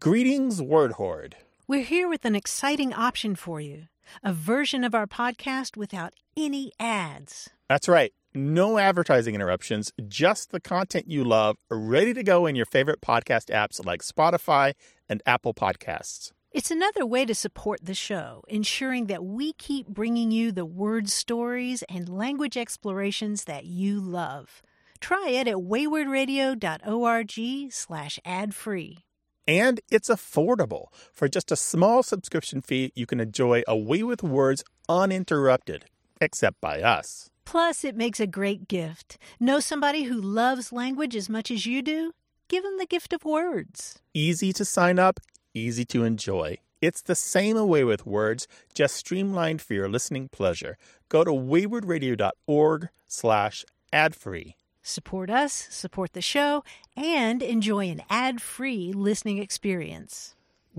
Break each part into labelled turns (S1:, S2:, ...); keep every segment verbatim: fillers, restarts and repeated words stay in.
S1: Greetings, Word Horde.
S2: We're here with an exciting option for you. A version of our podcast without any ads.
S1: That's right. No advertising interruptions, just the content you love, ready to go in your favorite podcast apps like Spotify and Apple Podcasts.
S2: It's another way to support the show, ensuring that we keep bringing you the word stories and language explorations that you love. Try it at waywardradio.org slash ad-free.
S1: And it's affordable. For just a small subscription fee, you can enjoy A Way with Words uninterrupted, except by us.
S2: Plus, it makes a great gift. Know somebody who loves language as much as you do? Give them the gift of words.
S1: Easy to sign up, easy to enjoy. It's the same A Way with Words, just streamlined for your listening pleasure. Go to waywardradio.org slash ad-free.
S2: Support us, support the show, and enjoy an ad-free listening experience.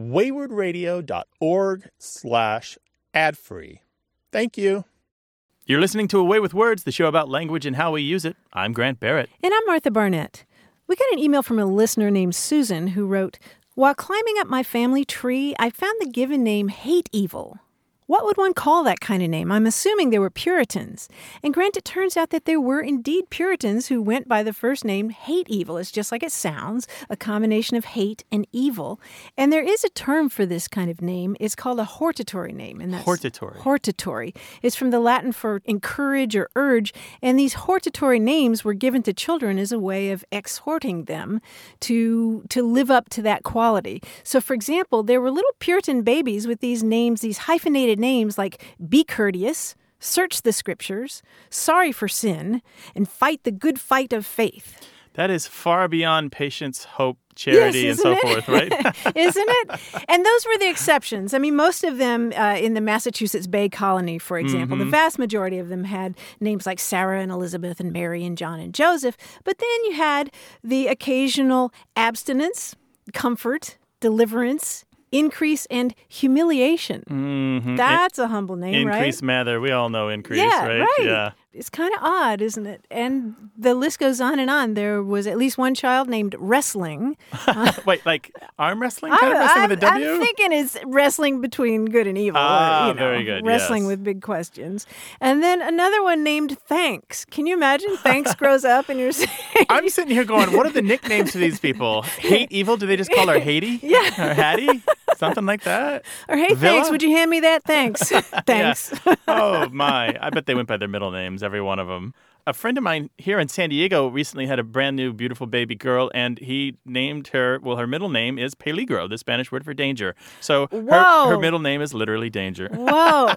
S1: waywardradio.org slash ad-free. Thank you.
S3: You're listening to A Way with Words, the show about language and how we use it. I'm Grant Barrett.
S2: And I'm Martha Barnett. We got an email from a listener named Susan who wrote, "While climbing up my family tree, I found the given name Hate Evil. What would one call that kind of name? I'm assuming they were Puritans. And Grant, it turns out that there were indeed Puritans who went by the first name Hate Evil. It's just like it sounds, a combination of hate and evil. And there is a term for this kind of name. It's called a hortatory name. And that's
S3: Hortatory.
S2: Hortatory. It's from the Latin for encourage or urge. And these hortatory names were given to children as a way of exhorting them to, to live up to that quality. So, for example, there were little Puritan babies with these names, these hyphenated names like Be Courteous, Search the Scriptures, Sorry for Sin, and Fight the Good Fight of Faith.
S3: That is far beyond patience, hope, charity,
S2: yes,
S3: and so
S2: it?
S3: forth, right?
S2: Isn't it? And those were the exceptions. I mean, most of them uh, in the Massachusetts Bay Colony, for example,
S3: Mm-hmm.
S2: the vast majority of them had names like Sarah and Elizabeth and Mary and John and Joseph. But then you had the occasional abstinence, comfort, deliverance, increase, and humiliation.
S3: Mm-hmm.
S2: That's a humble name, right?
S3: Increase Mather. We all know Increase,
S2: Yeah,
S3: right?
S2: right.
S3: Yeah.
S2: It's kind of odd, isn't it? And the list goes on and on. There was at least one child named Wrestling.
S3: Wait, like arm wrestling? Kind of wrestling
S2: I'm,
S3: with a W?
S2: I'm thinking it's wrestling between good and evil.
S3: Ah,
S2: or, you know,
S3: very good,
S2: Wrestling
S3: yes.
S2: with big questions. And then another one named Thanks. Can you imagine? Thanks grows up and you're saying...
S3: I'm sitting here going, what are the nicknames for these people? Hate Evil? Do they just call her Hatey?
S2: Yeah.
S3: Or Hattie? Something like that?
S2: Or, hey,
S3: Villa?
S2: thanks, would you hand me that? Thanks. Thanks.
S3: Yeah. Oh, my. I bet they went by their middle names, every one of them. A friend of mine here in San Diego recently had a brand new, beautiful baby girl, and he named her, well, her middle name is Peligro, the Spanish word for danger. So her,
S2: Whoa.
S3: her middle name is literally Danger.
S2: Whoa.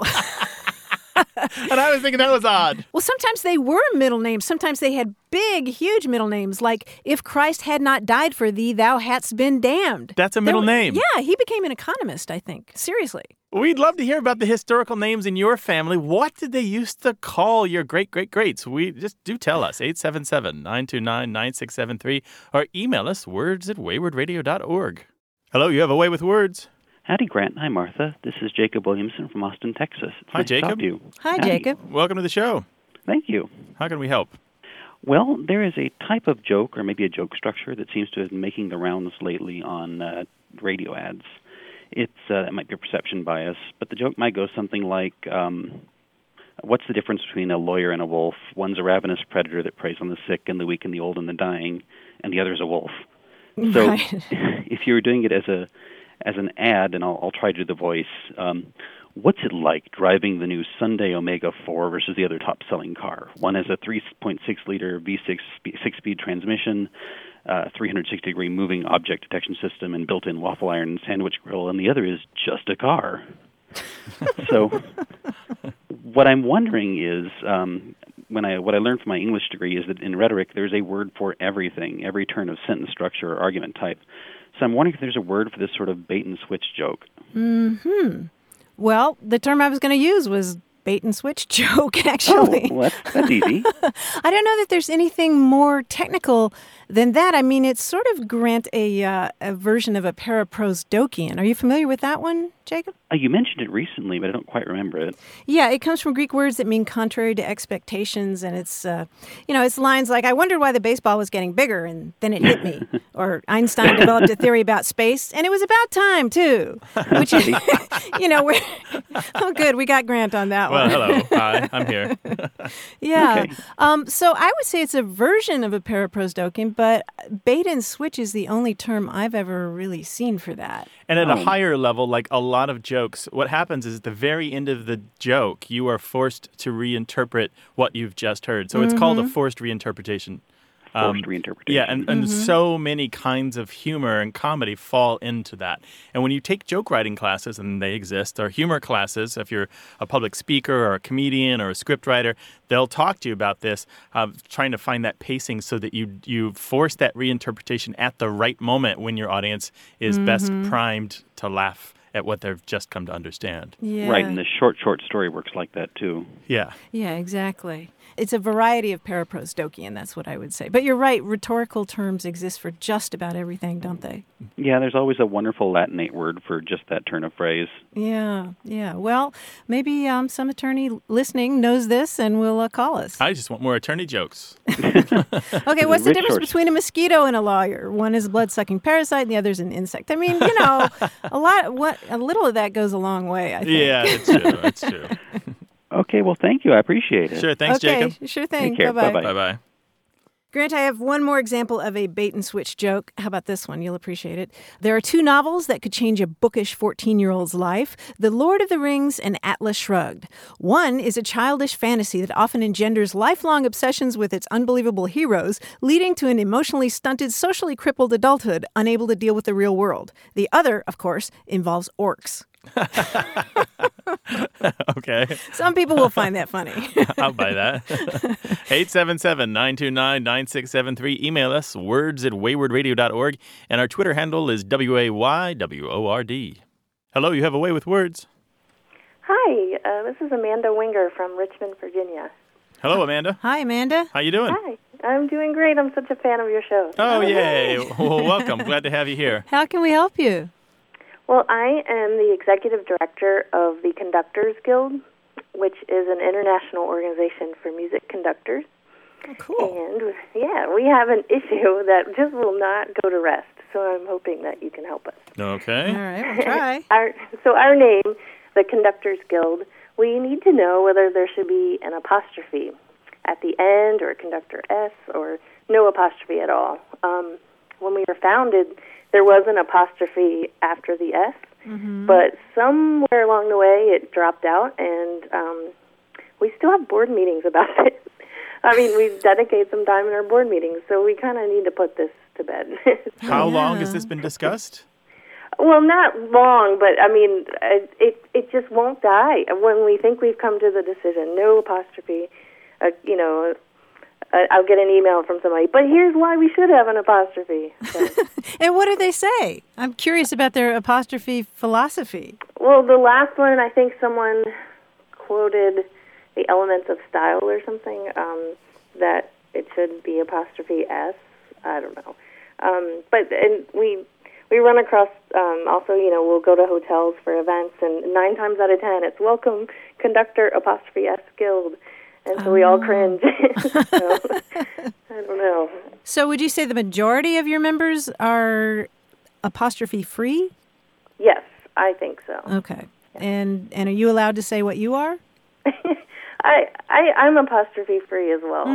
S3: And I was thinking that was odd.
S2: Well, sometimes they were middle names. Sometimes they had big, huge middle names, like, if Christ had not died for thee, thou hadst been damned.
S3: That's a middle
S2: There-
S3: name.
S2: Yeah, he became an economist, I think. Seriously.
S3: We'd love to hear about the historical names in your family. What did they used to call your great-great-greats? We just do tell us, eight seven seven, nine two nine, nine six seven three, or email us, words at waywardradio dot org. Hello, you have A Way with Words.
S4: Howdy, Grant. Hi, Martha. This is Jacob Williamson from Austin, Texas. It's
S3: Hi,
S4: nice to talk
S3: Jacob.
S4: to you.
S2: Hi,
S4: Howdy.
S2: Jacob.
S3: Welcome to the show.
S4: Thank you.
S3: How can we help?
S4: Well, there is a type of joke, or maybe a joke structure, that seems to have been making the rounds lately on uh, radio ads. It's uh, it might be a perception bias, but the joke might go something like, um, what's the difference between a lawyer and a wolf? One's a ravenous predator that preys on the sick and the weak and the old and the dying, and the other's a wolf. So
S2: Right.
S4: if you were doing it as a as an ad, and I'll, I'll try to do the voice, um, what's it like driving the new Hyundai Omega four versus the other top-selling car? One has a three point six liter V six spe- six-speed transmission, uh, three hundred sixty degree moving object detection system, and built-in waffle iron and sandwich grill, and the other is just a car. So what I'm wondering is, um, when I what I learned from my English degree is that in rhetoric there's a word for everything, every turn of sentence structure or argument type. So I'm wondering if there's a word for this sort of bait-and-switch joke.
S2: Hmm. Well, the term I was going to use was bait and switch joke, actually.
S4: Oh, well, that's, that's easy.
S2: I don't know that there's anything more technical than that. I mean, it's sort of, Grant, a, uh, a version of a paraprosdokian. Are you familiar with that one, Jacob?
S4: Uh, you mentioned it recently, but I don't quite remember it.
S2: Yeah, it comes from Greek words that mean contrary to expectations, and it's, uh, you know, it's lines like, I wondered why the baseball was getting bigger, and then it hit me. Or Einstein developed a theory about space, and it was about time, too. Which, you know, we're, oh, good, we got Grant on that
S3: Well,
S2: one.
S3: hello. Hi, I'm here.
S2: Yeah.
S4: Okay.
S2: Um, so I would say it's a version of a paraprosdokian, but bait and switch is the only term I've ever really seen for that.
S3: And at
S4: Oh.
S3: a higher level, like a lot of jokes, what happens is at the very end of the joke, you are forced to reinterpret what you've just heard. So it's called a forced reinterpretation.
S4: Forced reinterpretation.
S3: Yeah, and, and so many kinds of humor and comedy fall into that. And when you take joke writing classes, and they exist, or humor classes, if you're a public speaker or a comedian or a script writer, they'll talk to you about this, uh, trying to find that pacing so that you you force that reinterpretation at the right moment when your audience is best primed to laugh at what they've just come to understand.
S2: Yeah.
S4: Right, and the short, short story works like that, too.
S3: Yeah.
S2: Yeah, exactly. It's a variety of paraprosdokian, that's what I would say. But you're right, rhetorical terms exist for just about everything, don't they?
S4: Yeah, there's always a wonderful Latinate word for just that turn of phrase.
S2: Yeah, yeah. Well, maybe um, some attorney listening knows this and will uh, call us.
S3: I just want more attorney jokes.
S2: Okay, what's the
S4: rich
S2: difference
S4: source.
S2: between a mosquito and a lawyer? One is a blood-sucking parasite, and the other is an insect. I mean, you know, a lot, what a little of that goes a long way, I think.
S3: Yeah, that's true. That's true.
S4: Okay, well, thank you. I appreciate it.
S3: Sure. Thanks,
S2: okay,
S3: Jacob.
S2: sure thing.
S4: Take care.
S2: Bye-bye.
S4: Bye-bye.
S3: Bye-bye.
S2: Grant, I have one more example of a bait and switch joke. How about this one? You'll appreciate it. There are two novels that could change a bookish fourteen-year-old's life, The Lord of the Rings and Atlas Shrugged. One is a childish fantasy that often engenders lifelong obsessions with its unbelievable heroes, leading to an emotionally stunted, socially crippled adulthood unable to deal with the real world. The other, of course, involves orcs.
S3: Okay.
S2: Some people will find that funny.
S3: I'll buy that. eight seven seven, nine two nine, nine six seven three. Email us, words at wayward radio dot org. And our Twitter handle is W A Y W O R D. Hello, you have a way with words.
S5: Hi, uh, this is Amanda Winger from Richmond, Virginia.
S3: Hello, Amanda.
S2: Hi, Amanda.
S3: How you doing?
S5: Hi, I'm doing great. I'm such a fan of your show.
S3: Oh, yay. Well, welcome. Glad to have you here.
S2: How can we help you?
S5: Well, I am the executive director of the Conductors Guild, which is an international organization for music conductors.
S2: Oh, cool.
S5: And, yeah, we have an issue that just will not go to rest, so I'm hoping that you can help us.
S3: Okay.
S2: All right, we'll try.
S5: Our, so our name, the Conductors Guild, we need to know whether there should be an apostrophe at the end or a conductor S or no apostrophe at all. Um, when we were founded, there was an apostrophe after the S, mm-hmm. but somewhere along the way it dropped out, and um, we still have board meetings about it. I mean, we dedicate some time in our board meetings, so we kind of need to put this to bed.
S3: How
S2: Yeah.
S3: long has this been discussed?
S5: Well, not long, but I mean, it, it it just won't die. When we think we've come to the decision, no apostrophe, uh, you know, uh, I'll get an email from somebody, but here's why we should have an apostrophe. So,
S2: And what do they say? I'm curious about their apostrophe philosophy.
S5: well, the last one, I think someone quoted the Elements of Style or something, um, that it should be apostrophe S. I don't know. Um, but and we we run across um, also, you know, we'll go to hotels for events, and nine times out of ten, it's welcome conductor apostrophe S guild, and so we all cringe. So, I don't know.
S2: So would you say the majority of your members are apostrophe free?
S5: Yes, I think so.
S2: Okay. And and are you allowed to say what you are?
S5: I, I I'm apostrophe free as well.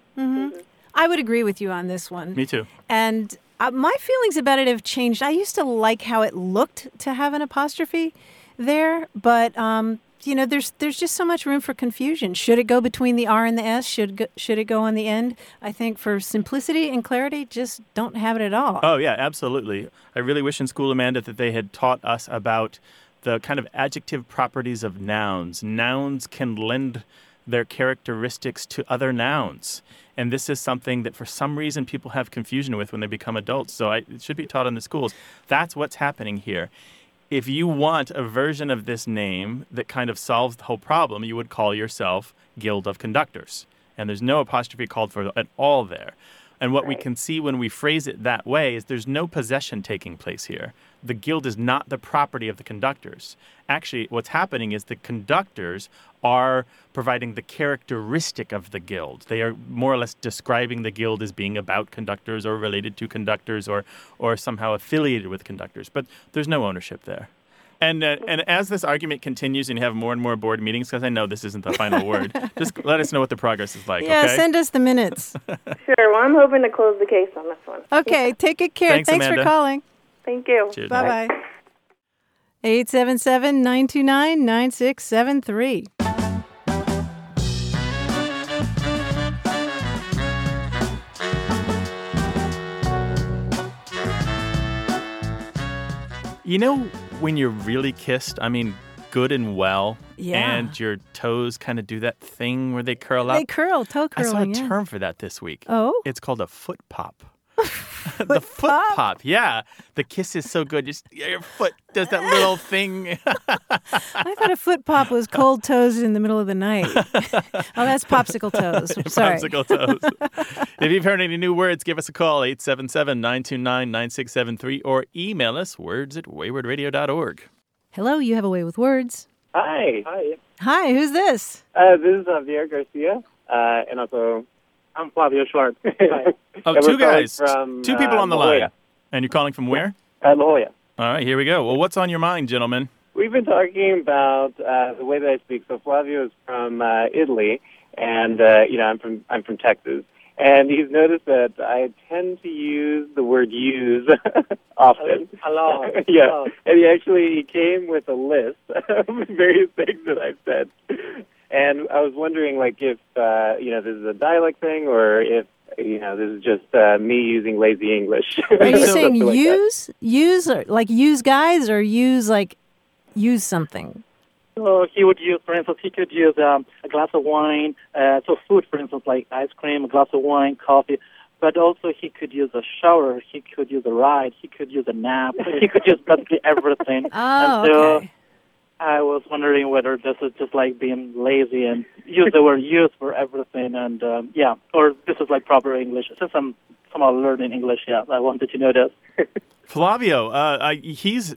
S2: I would agree with you on this one.
S3: Me too.
S2: And uh, my feelings about it have changed. I used to like how it looked to have an apostrophe there, but um, you know, there's there's just so much room for confusion. Should it go between the R and the S? Should go, should it go on the end? I think for simplicity and clarity, just don't have it at all.
S3: Oh, yeah, absolutely. I really wish in school, Amanda, that they had taught us about the kind of adjective properties of nouns. Nouns can lend their characteristics to other nouns. And this is something that for some reason people have confusion with when they become adults. So I, it should be taught in the schools. That's what's happening here. If you want a version of this name that kind of solves the whole problem, you would call yourself Guild of Conductors. And there's no apostrophe called for at all there. And what we can see when we phrase it that way is there's no possession taking place here. the guild is not the property of the conductors. Actually, what's happening is the conductors are providing the characteristic of the guild. They are more or less describing the guild as being about conductors or related to conductors or or somehow affiliated with conductors. But there's no ownership there. And uh, and as this argument continues and you have more and more board meetings, because I know this isn't the final word, just let us know what the progress is like,
S2: Yeah,
S3: okay?
S2: send us the minutes.
S5: Sure. Well, I'm hoping to close the case on this one.
S2: Okay, take good care.
S3: Thanks,
S2: Thanks for
S3: Amanda.
S2: calling.
S5: Thank you.
S3: Cheers.
S2: Bye-bye. eight seven seven, nine two nine, nine six seven three.
S3: You know when you're really kissed, I mean, good and well,
S2: Yeah.
S3: and your toes kind of do that thing where they curl up?
S2: They curl, toe
S3: I saw a
S2: curling, yeah.
S3: term for that this week.
S2: Oh?
S3: It's called a foot pop. The foot
S2: pop?
S3: pop, yeah. The kiss is so good. Just your foot does that little thing.
S2: I thought a foot pop was cold toes in the middle of the night. Oh, that's popsicle toes. Sorry.
S3: Popsicle toes. If you've heard any new words, give us a call, eight seven seven, nine two nine, nine six seven three, or email us, words at wayward radio dot org.
S2: Hello, you have a way with words.
S6: Hi. Hi.
S2: Hi, who's this?
S6: Uh, this is Javier Garcia, uh, and also I'm Flavio Schwartz.
S3: Oh,
S6: And
S3: two
S6: we're calling
S3: guys.
S6: from,
S3: two people
S6: uh,
S3: on the
S6: La
S3: line.
S6: Jolla.
S3: And you're calling from where?
S6: Uh, La Jolla.
S3: All right, here we go. Well, what's on your mind, gentlemen?
S6: We've been talking about uh, the way that I speak. So Flavio is from uh, Italy, and uh, you know I'm from I'm from Texas, and he's noticed that I tend to use the word "use" often.
S7: Hello.
S6: Yeah,
S7: Hello.
S6: and he actually he came with a list of various things that I've said, and I was wondering like if uh, you know this is a dialect thing or if you know this is just uh, me using lazy English.
S2: Are you
S6: Something
S2: saying
S6: like that.
S2: use? Use, or, like use guys, or use like use something?
S7: So he would use, for instance, he could use um, a glass of wine, uh, so food, for instance, like ice cream, a glass of wine, coffee. But also he could use a shower, he could use a ride, he could use a nap, he could use basically everything.
S2: Oh,
S7: and so
S2: okay.
S7: I was wondering whether this is just like being lazy and use the word use for everything, and um, yeah, or this is like proper English. Since I'm somehow learning English, yeah, I wanted to know this.
S3: Flavio, uh, I, he's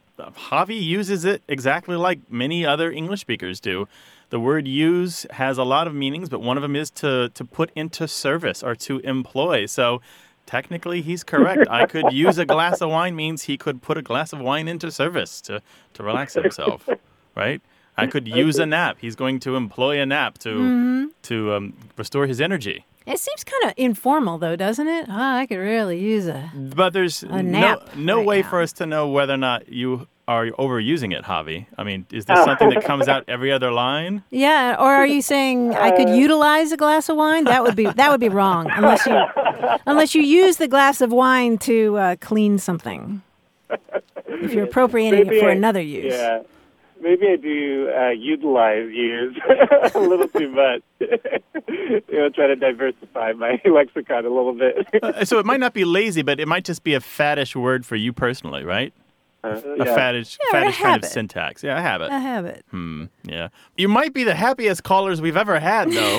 S3: Javi uses it exactly like many other English speakers do. The word use has a lot of meanings, but one of them is to, to put into service or to employ. So technically, he's correct. I could use a glass of wine means he could put a glass of wine into service to, to relax himself, right? I could use a nap. He's going to employ a nap to
S2: Mm-hmm.
S3: to um, restore his energy.
S2: It seems kind of informal, though, doesn't it? Oh, I could really use a.
S3: But there's
S2: A
S3: no
S2: nap
S3: no
S2: right
S3: way
S2: now.
S3: for us to know whether or not you are overusing it, Javi. I mean, is this something that comes out every other line?
S2: Yeah, or are you saying I could utilize a glass of wine? That would be that would be wrong unless you unless you use the glass of wine to uh, clean something. If you're appropriating
S6: Maybe
S2: it for
S6: I-
S2: another use.
S6: Yeah. Maybe I do uh, utilize use a little too much. you know, try to diversify my lexicon a little bit.
S3: Uh, so it might not be lazy, but it might just be a faddish word for you personally, right?
S6: Uh,
S3: A
S6: yeah.
S3: faddish,
S2: Yeah, or a
S3: faddish kind of
S2: habit.
S3: syntax. Yeah, I have it.
S2: I have it.
S3: Hmm. Yeah. You might be the happiest callers we've ever had, though.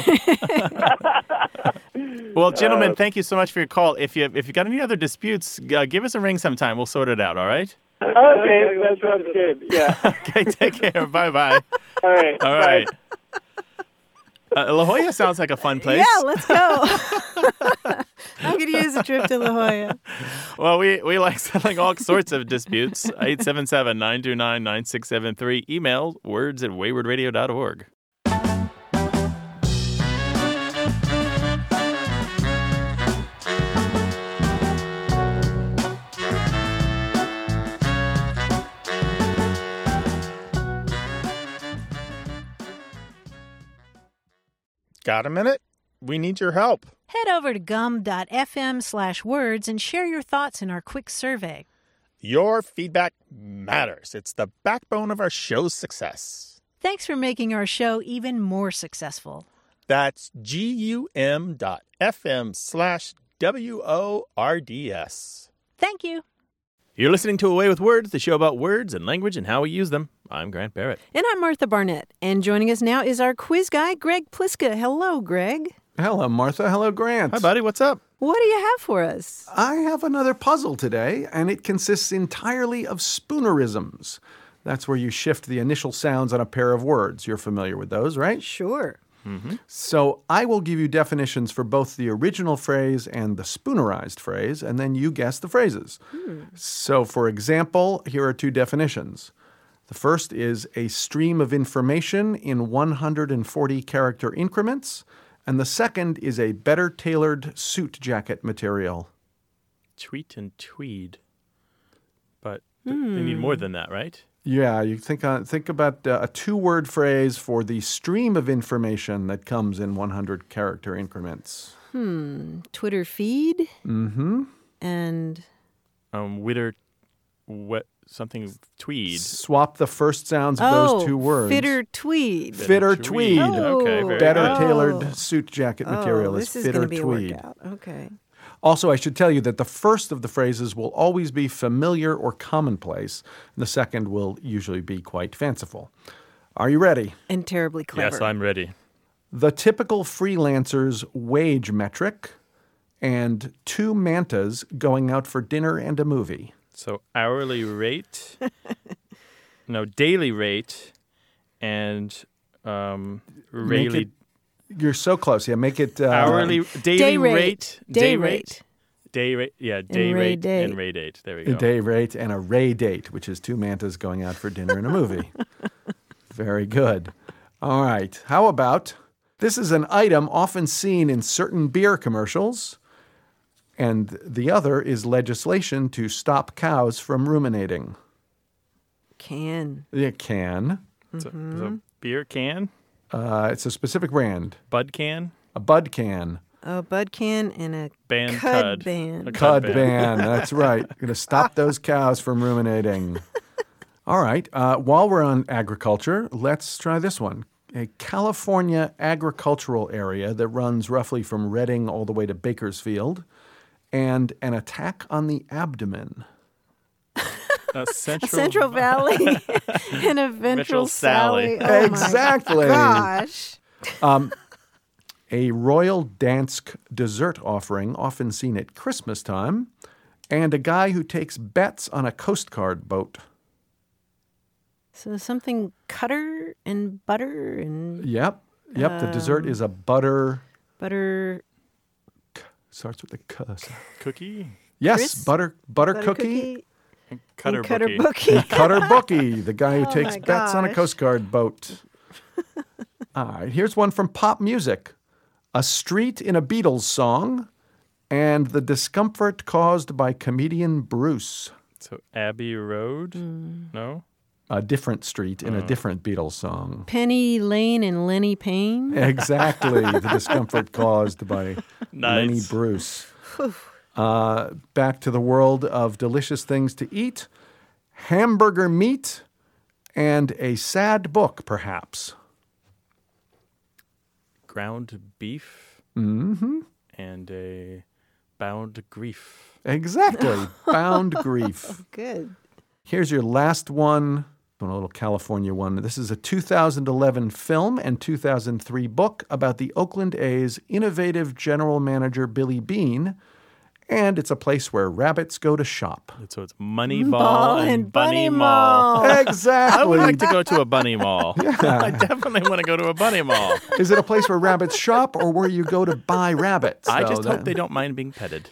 S3: Well, gentlemen, thank you so much for your call. If you if you got any other disputes, uh, give us a ring sometime. We'll sort it out. All right?
S6: Okay, that sounds good. Yeah.
S3: Okay. Take care. Bye bye.
S6: All right.
S3: All
S6: bye.
S3: right. Uh, La Jolla sounds like a fun place.
S2: Yeah, let's go. I could use a trip to La Jolla.
S3: Well, we, we like settling all sorts of disputes. eight seven seven, nine two nine, nine six seven three. Email words at wayward radio dot org.
S1: Got a minute? We need your help.
S2: Head over to gum.fm slash words and share your thoughts in our quick survey.
S1: Your feedback matters. It's the backbone of our show's success.
S2: Thanks for making our show even more successful.
S1: That's G-U-M dot F-M slash W-O-R-D-S.
S2: Thank you.
S3: You're listening to Away with Words, the show about words and language and how we use them. I'm Grant Barrett.
S2: And I'm Martha Barnett. And joining us now is our quiz guy, Greg Pliska. Hello, Greg.
S8: Hello, Martha. Hello, Grant.
S3: Hi, buddy. What's up?
S2: What do you have for us?
S8: I have another puzzle today, and it consists entirely of spoonerisms. That's where you shift the initial sounds on a pair of words. You're familiar with those, right?
S2: Sure.
S8: Mm-hmm. So I will give you definitions for both the original phrase and the spoonerized phrase, and then you guess the phrases. Hmm. So, for example, here are two definitions. The first is a stream of information in one hundred forty character increments, and the second is a better tailored suit jacket material.
S3: Tweet and tweed. But th- mm. they need more than that, right?
S8: Yeah, you think on, think about uh, a two-word phrase for the stream of information that comes in one hundred character increments.
S2: Hmm. Twitter feed?
S8: Mm-hmm.
S2: And?
S3: Um, witter, what, something, tweed.
S8: Swap the first sounds of
S2: oh,
S8: those two words.
S2: Fitter tweed.
S8: Fitter tweed.
S2: tweed. Oh,
S3: okay, very
S8: Better
S3: good.
S8: tailored
S2: oh.
S8: suit jacket
S2: oh,
S8: material is
S2: this is
S8: fitter
S2: gonna be
S8: tweed.
S2: A workout. Okay.
S8: Also, I should tell you that the first of the phrases will always be familiar or commonplace, and the second will usually be quite fanciful. Are you ready?
S2: And terribly clever.
S3: Yes, I'm ready.
S8: The typical freelancer's wage metric and two mantas going out for dinner and a movie.
S3: So hourly rate, no, daily rate, and um, really...
S8: You're so close. Yeah, make it... Uh,
S3: hourly, daily
S2: day rate.
S3: rate.
S2: Day,
S3: day
S2: rate.
S3: rate. Day rate. Yeah, day
S2: and
S3: rate
S2: ray
S3: and ray date. There we go.
S8: A day rate and a ray date, which is two mantas going out for dinner and a movie. Very good. All right. How about, this is an item often seen in certain beer commercials, and the other is legislation to stop cows from ruminating.
S2: Can.
S8: Yeah, can.
S3: It's, a, it's a beer can?
S8: Uh, it's a specific brand.
S3: Bud can?
S8: A bud can.
S2: A bud can and a
S3: Band
S2: cud
S3: cud.
S2: band.
S3: A
S8: Cud
S3: band.
S8: ban. That's right. Going to stop those cows from ruminating. All right. Uh, while we're on agriculture, let's try this one. A California agricultural area that runs roughly from Redding all the way to Bakersfield, and an attack on the abdomen.
S3: A central,
S2: A Central Valley and a ventral
S3: Ventral Sally.
S2: Sally. Oh
S8: Exactly.
S2: My gosh.
S8: Um, a Royal Dansk dessert offering, often seen at Christmas time, and a guy who takes bets on a Coast Guard boat.
S2: So something cutter and butter and
S8: Yep. Yep.
S2: Um,
S8: the dessert is a butter.
S2: butter.
S8: Starts with a cuss.
S3: cookie?
S8: Yes,
S2: Crisp?
S8: butter butter,
S2: butter
S8: cookie.
S3: And cutter,
S2: and cutter
S3: bookie.
S2: bookie.
S8: Cutter Bookie, the guy who
S2: Oh
S8: takes
S2: my
S8: bets on a
S2: gosh.
S8: Coast Guard boat. All right, here's one from pop music. A street in a Beatles song and the discomfort caused by comedian Bruce.
S3: So Abbey Road?
S2: Mm.
S3: No?
S8: A different street in a
S3: Oh.
S8: different Beatles song.
S2: Penny Lane and Lenny Payne.
S8: Exactly, the discomfort caused by
S3: Nice.
S8: Lenny Bruce. Uh, back to the world of delicious things to eat. Hamburger meat and a sad book, perhaps.
S3: Ground beef
S8: Mm-hmm.
S3: and a bound grief.
S8: Exactly. Bound grief.
S2: Good.
S8: Here's your last one. A little California one. This is a two thousand eleven film and two thousand three book about the Oakland A's innovative general manager Billy Beane, and it's a place where rabbits go to shop.
S3: So it's Moneyball
S2: Ball
S3: and,
S2: and
S3: Bunny,
S2: Bunny
S3: Mall.
S2: Mall.
S8: Exactly.
S3: I would like to go to a bunny mall.
S8: Yeah.
S3: I definitely want to go to a bunny mall.
S8: Is it a place where rabbits shop or where you go to buy rabbits?
S3: I
S8: So
S3: just
S8: that-
S3: hope they don't mind being petted.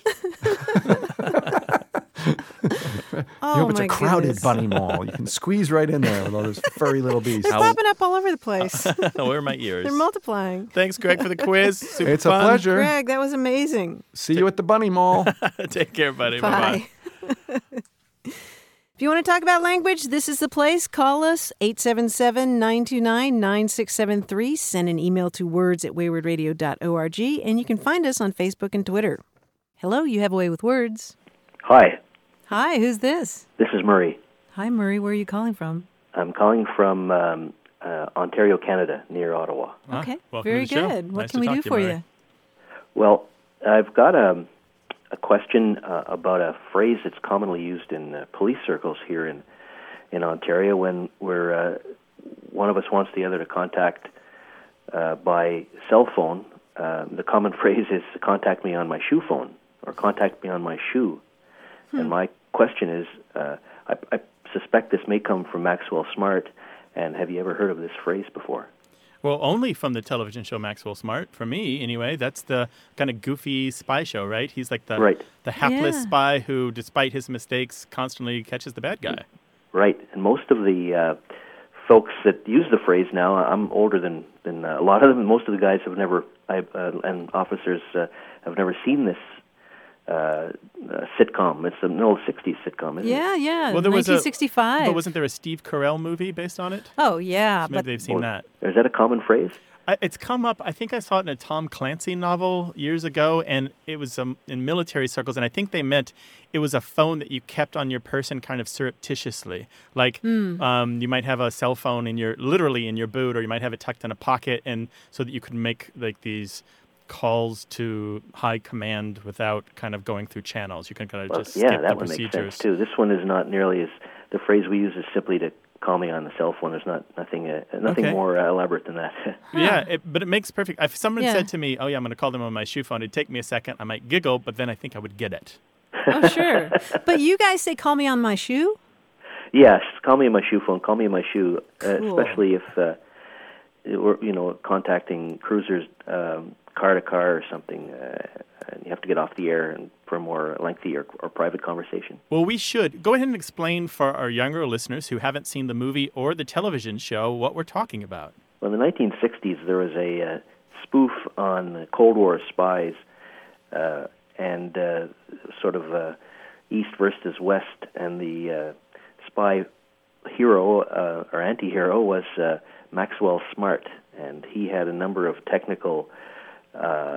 S2: Oh
S8: You hope it's
S2: my
S8: a crowded
S2: goodness.
S8: bunny mall. You can squeeze right in there with all those furry little beasts.
S2: They're popping up all over the place.
S3: Where are my ears?
S2: They're multiplying.
S3: Thanks, Greg, for the quiz. Super
S8: It's a
S3: fun.
S8: pleasure.
S2: Greg, that was amazing.
S8: See you at the bunny mall.
S3: Take care, buddy. Bye-bye.
S2: Bye. If you want to talk about language, this is the place. Call us, eight seven seven, nine two nine, nine six seven three. Send an email to words at wayward radio dot org, and you can find us on Facebook and Twitter. Hello, you have a way with words.
S9: Hi,
S2: Hi, who's this?
S9: this is Murray.
S2: Hi, Murray. Where are you calling from?
S9: I'm calling from um, uh, Ontario, Canada, near Ottawa.
S3: Ah,
S2: Okay,
S3: welcome
S2: very
S3: to the show.
S2: good. What
S3: Nice
S2: can
S3: to
S2: we
S3: talk
S2: do
S3: to
S2: for
S3: Murray.
S2: you?
S9: Well, I've got a, a question uh, about a phrase that's commonly used in uh, police circles here in, in Ontario when we're, uh, one of us wants the other to contact uh, by cell phone. Uh, the common phrase is, contact me on my shoe phone. or contact me on my shoe. Hmm. And my question is, uh, I, I suspect this may come from Maxwell Smart, and have you ever heard of this phrase before?
S3: Well, only from the television show Maxwell Smart. For me, anyway, that's the kind of goofy spy show, right? He's like the
S9: right.
S3: the hapless
S2: Yeah.
S3: spy who, despite his mistakes, constantly catches the bad guy.
S9: Right. And most of the uh, folks that use the phrase now, I'm older than, than uh, a lot of them. Most of the guys have never, I, uh, and officers uh, have never seen this uh, uh, sitcom. It's an old sixties sitcom, isn't
S2: Yeah,
S9: it?
S2: yeah.
S3: Well, there was a-
S2: nineteen sixty-five.
S3: But wasn't there a Steve Carell movie based on it?
S2: Oh, yeah.
S3: Maybe
S2: But
S3: they've seen
S9: Well,
S3: that.
S9: Is that a common phrase?
S3: I, it's come up. I think I saw it in a Tom Clancy novel years ago, and it was um, in military circles. And I think they meant it was a phone that you kept on your person, kind of surreptitiously. Like um, you might have a cell phone in your, literally in your boot, or you might have it tucked in a pocket, and so that you could make like these calls to high command without kind of going through channels. You can kind of
S9: Well,
S3: just
S9: yeah,
S3: skip
S9: that
S3: the
S9: one makes
S3: procedures.
S9: sense too. This one is not nearly as, the phrase we use is simply to call me on the cell phone. There's not nothing uh, nothing
S3: Okay.
S9: more uh, elaborate than that.
S3: Yeah, it, but it makes perfect. If someone
S2: Yeah.
S3: said to me, "Oh yeah, I'm going to call them on my shoe phone," it'd take me a second. I might giggle, but then I think I would get it.
S2: Oh, sure. But you guys say, call me on my shoe?
S9: Yes, call me on my shoe phone. Call me on my shoe, uh,
S2: Cool.
S9: especially if uh, we're you know contacting cruisers um, car to car or something, uh, and you have to get off the air and for a more lengthy or, or private conversation.
S3: Well, we should go ahead and explain for our younger listeners who haven't seen the movie or the television show what we're talking about.
S9: Well, in the nineteen sixties, there was a uh, spoof on the Cold War spies uh, and uh, sort of uh, East versus West, and the uh, spy hero uh, or anti-hero was uh, Maxwell Smart, and he had a number of technical uh,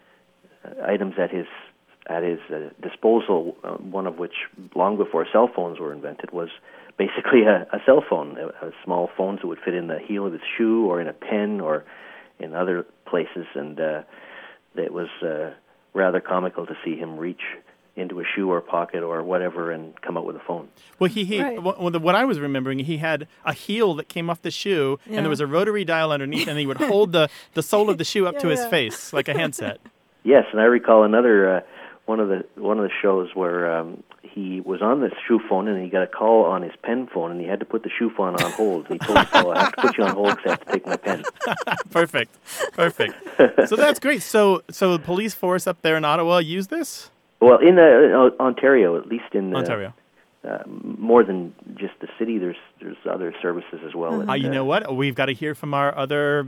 S9: items at his at his uh, disposal, uh, one of which, long before cell phones were invented, was basically a, a cell phone, a, a small phone that would fit in the heel of his shoe or in a pen or in other places, and uh, it was uh, rather comical to see him reach into a shoe or pocket or whatever and come out with a phone.
S3: Well, he, he
S2: Right.
S3: well, the, what I was remembering, he had a heel that came off the shoe,
S2: Yeah.
S3: and there was a rotary dial underneath, and he would hold the, the sole of the shoe up
S2: Yeah,
S3: to his
S2: yeah.
S3: face like a handset.
S9: Yes, and I recall another uh, one of the one of the shows where um, he was on the shoe phone and he got a call on his pen phone and he had to put the shoe phone on hold. He told the fellow, "I have to put you on hold because I have to take my pen."
S3: Perfect, perfect. So that's great. So, so the police force up there in Ottawa use this?
S9: Well, in uh, Ontario, at least in uh,
S3: Ontario.
S9: uh, more than just the city, there's there's other services as well.
S2: Uh-huh.
S9: And,
S3: Uh, you
S9: uh,
S3: know what? We've got to hear from our other.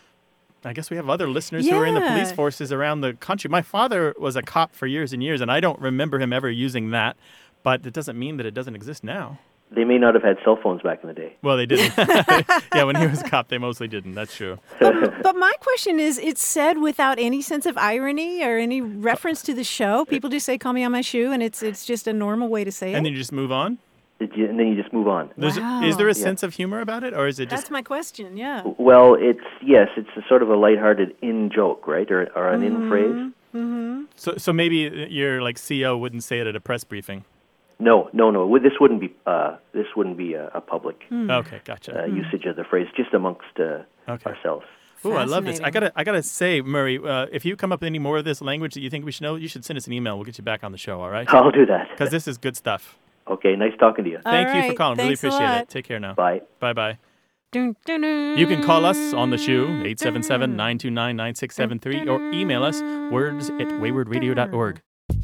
S3: I guess we have other listeners who are in the police
S2: Yeah.
S3: forces around the country. My father was a cop for years and years, and I don't remember him ever using that. But it doesn't mean that it doesn't exist now.
S9: They may not have had cell phones back in the day.
S3: Well, they didn't. Yeah, when he was a cop, they mostly didn't. That's true.
S2: But, but my question is, it's said without any sense of irony or any reference to the show. People just say, call me on my shoe, and it's it's just a normal way to say it.
S3: And then you just move on?
S9: Did you, and then you just move on.
S3: There's,
S2: Wow.
S3: Is there a
S9: Yeah.
S3: sense of humor about it, or is it just...
S2: That's my question, yeah.
S9: Well, it's yes, it's a sort of a lighthearted in joke, right, or or an in phrase.
S3: So, so maybe your like C O wouldn't say it at a press briefing.
S9: No, no, no. Well, This wouldn't be uh, this wouldn't be a, a public
S3: Okay, gotcha.
S9: uh, usage of the phrase, just amongst uh,
S3: Okay.
S9: ourselves.
S3: Ooh, I love this. I
S2: Fascinating.
S3: gotta, I gotta say, Murray, uh, if you come up with any more of this language that you think we should know, you should send us an email. We'll get you back on the show. All right?
S9: I'll do that.
S3: Because this is good stuff.
S9: Okay, nice talking to you.
S2: All
S3: Thank you for
S2: right,
S3: calling. Really
S2: thanks a
S3: appreciate
S2: lot.
S3: it. Take care now.
S9: Bye.
S3: Bye bye.
S2: Dun, dun, dun.
S3: You can call us on the shoe, eight seven seven, nine two nine, nine six seven three, or email us, words at wayward radio dot org.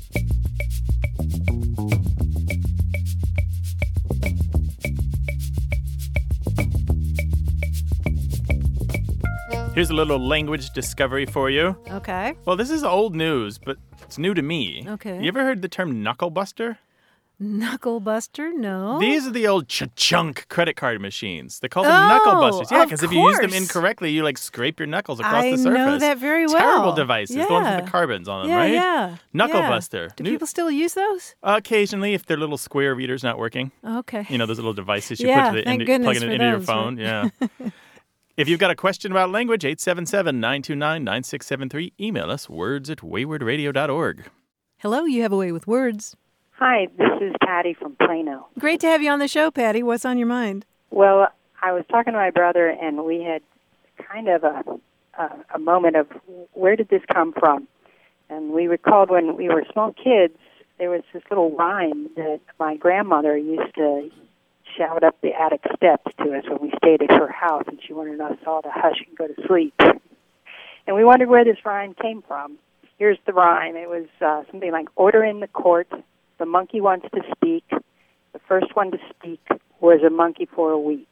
S3: Here's a little language discovery for you.
S2: Okay.
S3: Well, this is old news, but it's new to me.
S2: Okay.
S3: You ever heard the term knuckle buster?
S2: Knuckle buster? No.
S3: These are the old ch-chunk credit card machines. They call them
S2: Oh,
S3: knuckle busters. Yeah,
S2: of
S3: because if you use them
S2: course.
S3: incorrectly, you like scrape your knuckles across
S2: I
S3: the surface.
S2: know that very well.
S3: Terrible devices. The ones with
S2: Yeah.
S3: the carbons on them,
S2: yeah,
S3: right?
S2: yeah.
S3: Knuckle
S2: yeah.
S3: buster.
S2: Do
S3: New-
S2: people still use those?
S3: Occasionally, if their little square reader's not working.
S2: Okay.
S3: You know, those little devices you
S2: Yeah,
S3: put to the,
S2: thank
S3: into, plug
S2: goodness
S3: it
S2: for
S3: into your
S2: those,
S3: phone. Yeah. If you've got a question about language, eight seven seven, nine two nine, nine six seven three. Email us, words at wayward radio dot org.
S2: Hello, you have a way with words.
S10: Hi, this is Patty from Plano.
S2: Great to have you on the show, Patty. What's on your mind?
S10: Well, I was talking to my brother, and we had kind of a a, a moment of where did this come from? And we recalled when we were small kids, there was this little rhyme that my grandmother used to shout up the attic steps to us when we stayed at her house, and she wanted us all to hush and go to sleep. And we wondered where this rhyme came from. Here's the rhyme. It was uh, something like, order in the court, the monkey wants to speak. The first one to speak was a monkey for a week.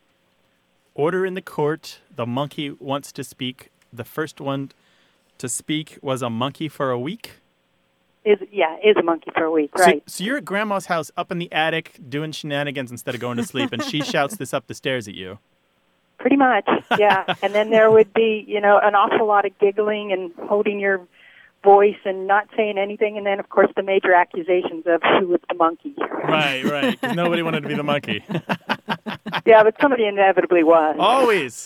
S3: Order in the court, the monkey wants to speak. The first one to speak was a monkey for a week?
S10: Is yeah, is a monkey for a week, right.
S3: So, so you're at Grandma's house up in the attic doing shenanigans instead of going to sleep, and she shouts this up the stairs at you.
S10: Pretty much, yeah. And then there would be, you know, an awful lot of giggling and holding your voice and not saying anything, and then, of course, the major accusations of who was the monkey.
S3: Right, right, 'cause nobody wanted to be the monkey.
S10: Yeah, but somebody inevitably was.
S3: Always.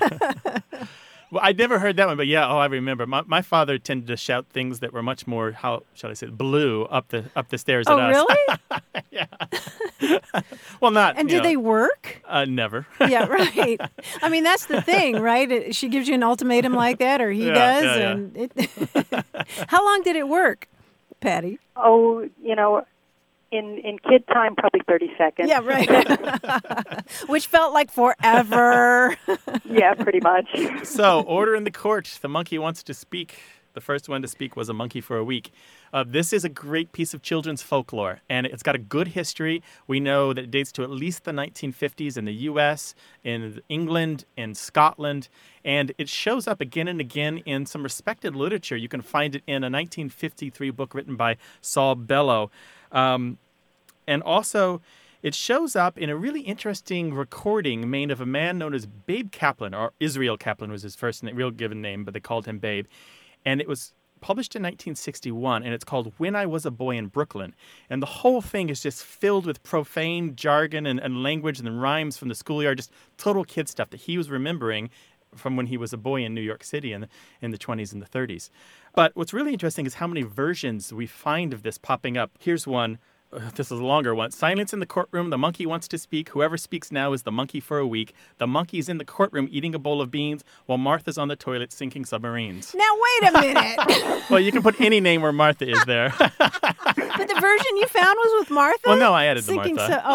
S3: Well, I'd never heard that one, but yeah, oh, I remember. My my father tended to shout things that were much more, how shall I say, blue up the up the stairs
S2: Oh,
S3: at us.
S2: really?
S3: Yeah. Well, not.
S2: And
S3: you
S2: do
S3: know,
S2: they work?
S3: Uh, never.
S2: Yeah, right. I mean, that's the thing, right? She gives you an ultimatum like that, or he
S3: Yeah,
S2: does.
S3: yeah, yeah.
S2: And it How long did it work, Patty?
S10: Oh, you know, in, in kid time, probably thirty seconds.
S2: Yeah, right. Which felt like forever.
S10: Yeah, pretty much.
S3: So, order in the court. The monkey wants to speak. The first one to speak was a monkey for a week. Uh, this is a great piece of children's folklore, and it's got a good history. We know that it dates to at least the nineteen fifties in the U S, in England, in Scotland, and it shows up again and again in some respected literature. You can find it in a nineteen fifty-three book written by Saul Bellow. Um, and also, it shows up in a really interesting recording made of a man known as Babe Kaplan, or Israel Kaplan was his first name, real given name, but they called him Babe. And it was published in nineteen sixty-one, and it's called When I Was a Boy in Brooklyn. And the whole thing is just filled with profane jargon and, and language and rhymes from the schoolyard, just total kid stuff that he was remembering from when he was a boy in New York City in the, in the twenties and the thirties. But what's really interesting is how many versions we find of this popping up. Here's one. Uh, This is a longer one. Silence in the courtroom. The monkey wants to speak. Whoever speaks now is the monkey for a week. The monkey's in the courtroom eating a bowl of beans while Martha's on the toilet sinking submarines.
S2: Now, wait a minute.
S3: Well, you can put any name where Martha is there.
S2: But the version you found was with Martha?
S3: Well, no, I added the
S2: Sinking
S3: Martha.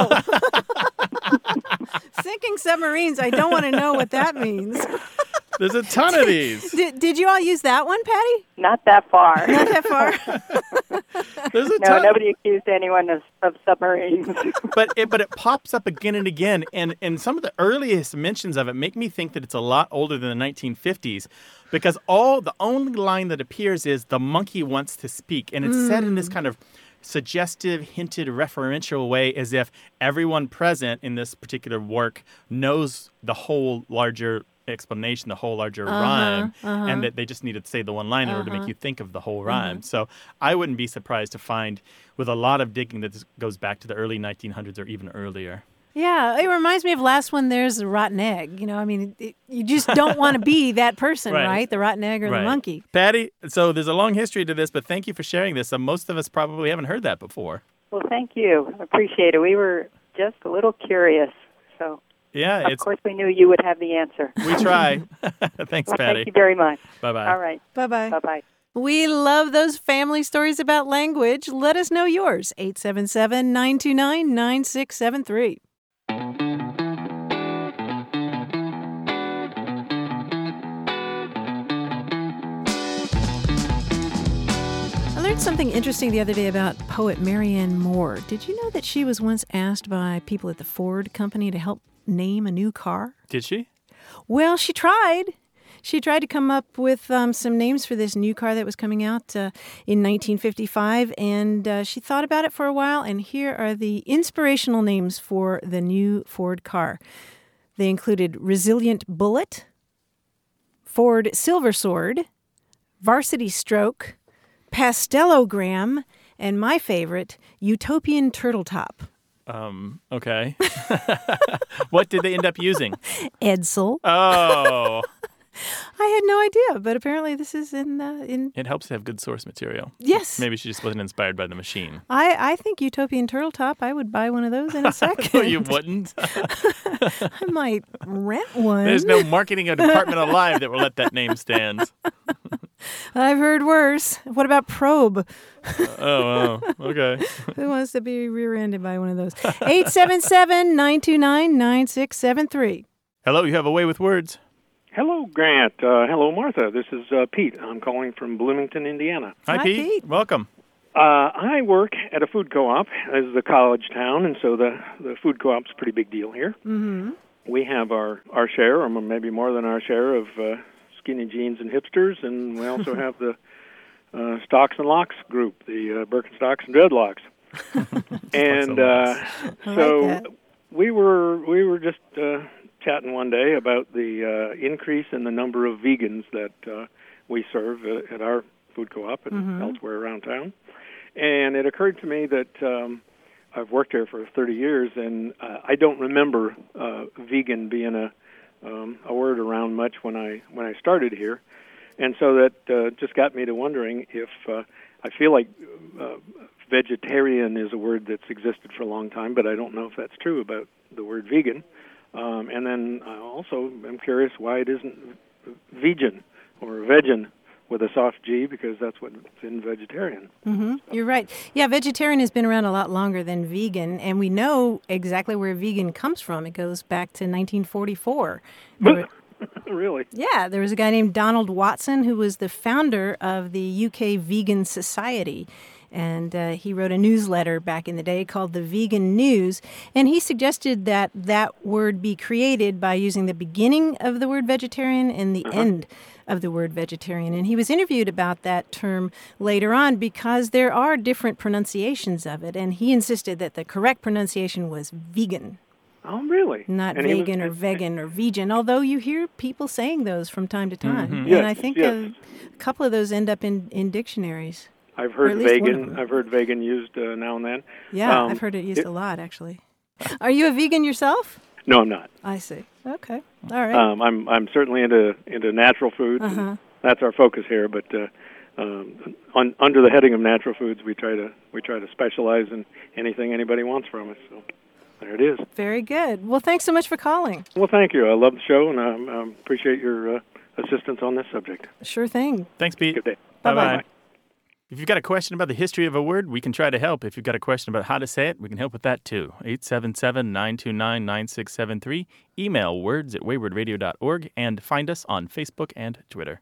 S2: Su- oh. Sinking submarines. I don't want to know what that means.
S3: There's a ton of these.
S2: Did, did you all use that one, Patty?
S10: Not that far.
S2: Not that far?
S3: There's a
S10: No,
S3: ton.
S10: nobody accused anyone of, of submarines.
S3: But it, but it pops up again and again, and, and some of the earliest mentions of it make me think that it's a lot older than the nineteen fifties, because all the only line that appears is the monkey wants to speak, and it's mm. said in this kind of suggestive, hinted, referential way, as if everyone present in this particular work knows the whole larger explanation, the whole larger
S2: uh-huh,
S3: rhyme,
S2: uh-huh.
S3: and that they just needed to say the one line in
S2: uh-huh.
S3: order to make you think of the whole rhyme.
S2: Uh-huh.
S3: So I wouldn't be surprised to find, with a lot of digging, that this goes back to the early nineteen hundreds or even earlier.
S2: Yeah, it reminds me of last one, there's a rotten egg. You know, I mean, it, you just don't want to be that person, right. right? The rotten egg or
S3: right.
S2: the monkey.
S3: Patty, so there's a long history to this, but thank you for sharing this. Uh, most of us probably haven't heard that before.
S10: Well, thank you. I appreciate it. We were just a little curious, so...
S3: Yeah,
S10: of
S3: it's,
S10: course we knew you would have the answer.
S3: We try. Thanks,
S10: well,
S3: Patty.
S10: Thank you very much.
S3: Bye-bye.
S10: All right.
S2: Bye-bye.
S10: Bye-bye.
S2: We love those family stories about language. Let us know yours. eight seven seven, nine two nine, nine six seven three. I learned something interesting the other day about poet Marianne Moore. Did you know that she was once asked by people at the Ford company to help name a new car?
S3: Did she?
S2: Well, she tried. She tried to come up with um, some names for this new car that was coming out uh, in nineteen fifty-five, and uh, she thought about it for a while, and here are the inspirational names for the new Ford car. They included Resilient Bullet, Ford Silver Sword, Varsity Stroke, Pastelogram, and my favorite, Utopian Turtle Top.
S3: Um, okay. What did they end up using?
S2: Edsel.
S3: Oh.
S2: I had no idea, but apparently this is in... Uh, in.
S3: It helps to have good source material.
S2: Yes.
S3: Maybe she just wasn't inspired by the machine.
S2: I, I think Utopian Turtle Top, I would buy one of those in a second.
S3: No, you wouldn't.
S2: I might rent one.
S3: There's no marketing department alive that will let that name stand.
S2: I've heard worse. What about probe?
S3: Oh, oh, okay.
S2: Who wants to be rear-ended by one of those? eight seven seven, nine two nine, nine six seven three.
S3: Hello, you have a way with words.
S11: Hello, Grant. Uh, hello, Martha. This is uh, Pete. I'm calling from Bloomington, Indiana.
S3: Hi,
S2: Hi,
S3: Pete.
S2: Pete.
S3: Welcome.
S11: Uh, I work at a food co-op. This is a college town, and so the, the food co-op's a pretty big deal here.
S2: Mm-hmm.
S11: We have our, our share, or maybe more than our share, of uh, skinny jeans and hipsters, and we also have the uh, Stocks and Locks group, the uh, Birkenstocks and Dreadlocks. and uh, so
S2: like
S11: we were we were just uh, chatting one day about the uh, increase in the number of vegans that uh, we serve at, at our food co-op and
S2: Mm-hmm.
S11: elsewhere around town. And it occurred to me that um, I've worked here for thirty years, and uh, I don't remember uh, vegan being a um, a word around much when I when I started here, and so that uh, just got me to wondering if uh, I feel like uh, vegetarian is a word that's existed for a long time, but I don't know if that's true about the word vegan. Um, and then I also am curious why it isn't vegan or vegan with a soft G, because that's what's in vegetarian.
S2: Mm-hmm. You're right. Yeah, vegetarian has been around a lot longer than vegan, and we know exactly where vegan comes from. It goes back to nineteen forty-four.
S11: Really?
S2: Yeah, there was a guy named Donald Watson who was the founder of the U K Vegan Society. And uh, he wrote a newsletter back in the day called the Vegan News. And he suggested that that word be created by using the beginning of the word vegetarian and the
S11: Uh-huh.
S2: end of the word vegetarian. And he was interviewed about that term later on because there are different pronunciations of it. And he insisted that the correct pronunciation was vegan.
S11: Oh, really?
S2: Not
S11: And he was-
S2: vegan or vegan or vegan, although you hear people saying those from time to time.
S11: Mhm.
S2: And
S11: Yes,
S2: I think
S11: yes.
S2: a, a couple of those end up in, in dictionaries.
S11: I've
S2: Or
S11: heard
S2: at least one of
S11: vegan.
S2: them.
S11: I've heard vegan used uh, now and then.
S2: Yeah,
S11: Um,
S2: I've heard it used
S11: it-
S2: a lot, actually. Are you a vegan yourself?
S11: No, I'm not.
S2: I see. Okay. All right.
S11: Um, I'm I'm certainly into into natural foods. and
S2: Uh-huh.
S11: That's our focus here. But uh, um, on, under the heading of natural foods, we try to we try to specialize in anything anybody wants from us. So there it is.
S2: Very good. Well, thanks so much for calling.
S11: Well, thank you. I love the show, and I um, um, appreciate your uh, assistance on this subject.
S2: Sure thing.
S3: Thanks, Pete.
S11: Good day.
S2: Bye-bye.
S3: Bye-bye. If you've got a question about the history of a word, we can try to help. If you've got a question about how to say it, we can help with that too. eight seven seven, nine two nine, nine six seven three. Email words at wayward radio dot org and find us on Facebook and Twitter.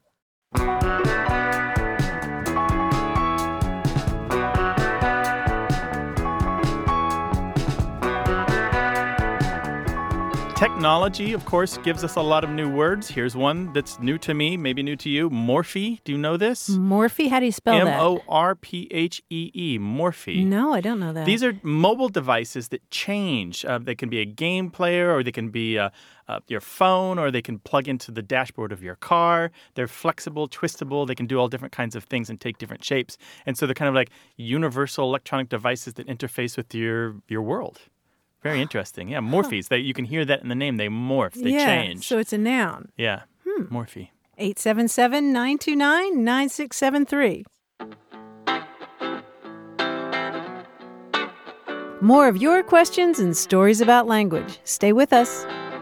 S3: Technology, of course, gives us a lot of new words. Here's one that's new to me, maybe new to you. Morphe. Do you know this?
S2: Morphe? How do you spell
S3: M
S2: that?
S3: O R P H E E. Morphe.
S2: No, I don't know that.
S3: These are mobile devices that change. Uh, they can be a game player, or they can be uh, uh, your phone, or they can plug into the dashboard of your car. They're flexible, twistable. They can do all different kinds of things and take different shapes. And so they're kind of like universal electronic devices that interface with your, your world. Very interesting. Yeah, Morphes. They, you can hear that in the name. They morph. They
S2: yeah,
S3: change.
S2: so it's a noun.
S3: Yeah, Morphe.
S2: eight seven seven, nine two nine, nine six seven three. More of your questions and stories about language. Stay with us.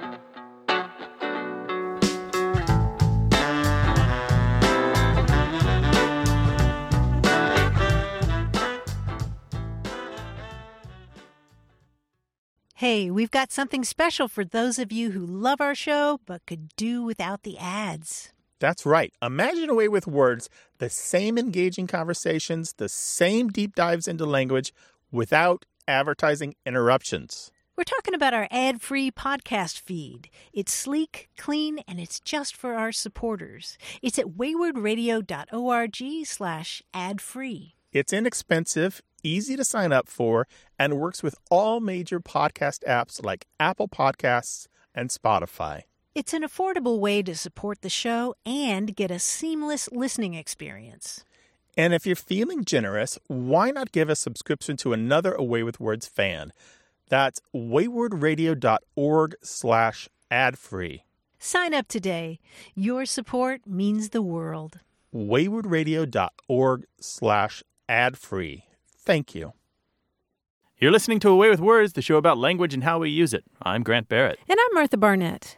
S2: Hey, we've got something special for those of you who love our show but could do without the ads.
S1: That's right. Imagine a way with words, the same engaging conversations, the same deep dives into language without advertising interruptions.
S2: We're talking about our ad-free podcast feed. It's sleek, clean, and it's just for our supporters. It's at wayward radio dot org slash ad-free.
S1: It's inexpensive, easy to sign up for, and works with all major podcast apps like Apple Podcasts and Spotify.
S2: It's an affordable way to support the show and get a seamless listening experience.
S1: And if you're feeling generous, why not give a subscription to another Away with Words fan? That's wayward radio dot org slash ad free.
S2: Sign up today. Your support means the world.
S1: wayward radio dot org slash ad free. Thank you.
S3: You're listening to Away with Words, the show about language and how we use it. I'm Grant Barrett.
S2: And I'm Martha Barnett.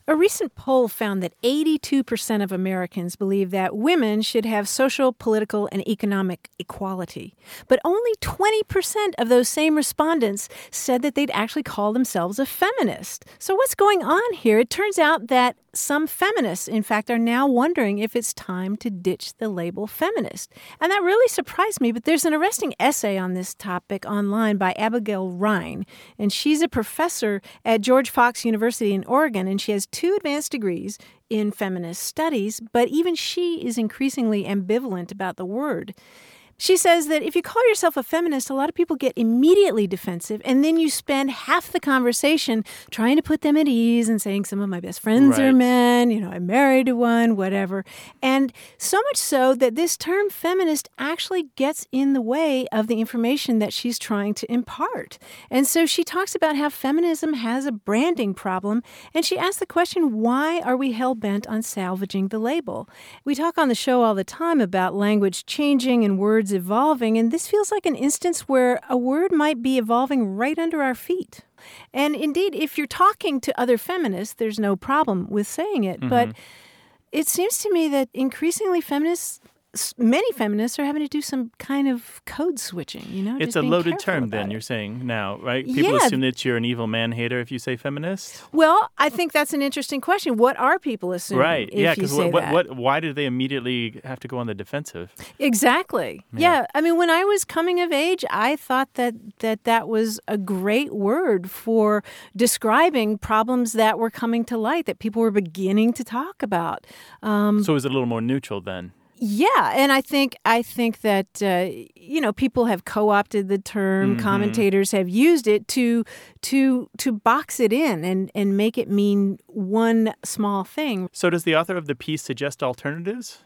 S2: A recent poll found that eighty-two percent of Americans believe that women should have social, political, and economic equality. But only twenty percent of those same respondents said that they'd actually call themselves a feminist. So what's going on here? It turns out that some feminists, in fact, are now wondering if it's time to ditch the label feminist. And that really surprised me, but there's an arresting essay on this topic online by Abigail Ryan, and she's a professor at George Fox University in Oregon, and she has two advanced degrees in feminist studies, but even she is increasingly ambivalent about the word. She says that if you call yourself a feminist, a lot of people get immediately defensive, and then you spend half the conversation trying to put them at ease and saying some of my best friends
S3: Right.
S2: are men, you know, I'm married to one, whatever. And so much so that this term feminist actually gets in the way of the information that she's trying to impart. And so she talks about how feminism has a branding problem, and she asks the question, why are we hell-bent on salvaging the label? We talk on the show all the time about language changing and words evolving, and this feels like an instance where a word might be evolving right under our feet. And indeed, if you're talking to other feminists, there's no problem with saying it,
S3: Mm-hmm.
S2: but it seems to me that increasingly feminists, many feminists are having to do some kind of code switching, you know?
S3: It's
S2: just
S3: a
S2: being
S3: loaded
S2: careful
S3: term,
S2: about
S3: then,
S2: it.
S3: you're saying now, right? People
S2: Yeah.
S3: assume that you're an evil man-hater if you say feminist?
S2: Well, I think that's an interesting question. What are people assuming
S3: Right.
S2: if
S3: Yeah,
S2: you
S3: because
S2: say
S3: what,
S2: that?
S3: what, what, why do they immediately have to go on the defensive?
S2: Exactly.
S3: Yeah.
S2: Yeah. I mean, when I was coming of age, I thought that, that that was a great word for describing problems that were coming to light, that people were beginning to talk about. Um,
S3: So it was a little more neutral then.
S2: Yeah, and I think I think that uh, you know people have co-opted the term.
S3: Mhm.
S2: Commentators have used it to to to box it in and and make it mean one small thing.
S3: So does the author of the piece suggest alternatives?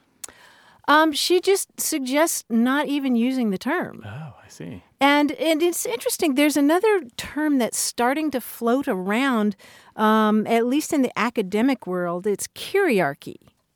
S2: Um, she just suggests not even using the term.
S3: Oh, I see.
S2: And and it's interesting. There's another term that's starting to float around, um, at least in the academic world. It's kyriarchy.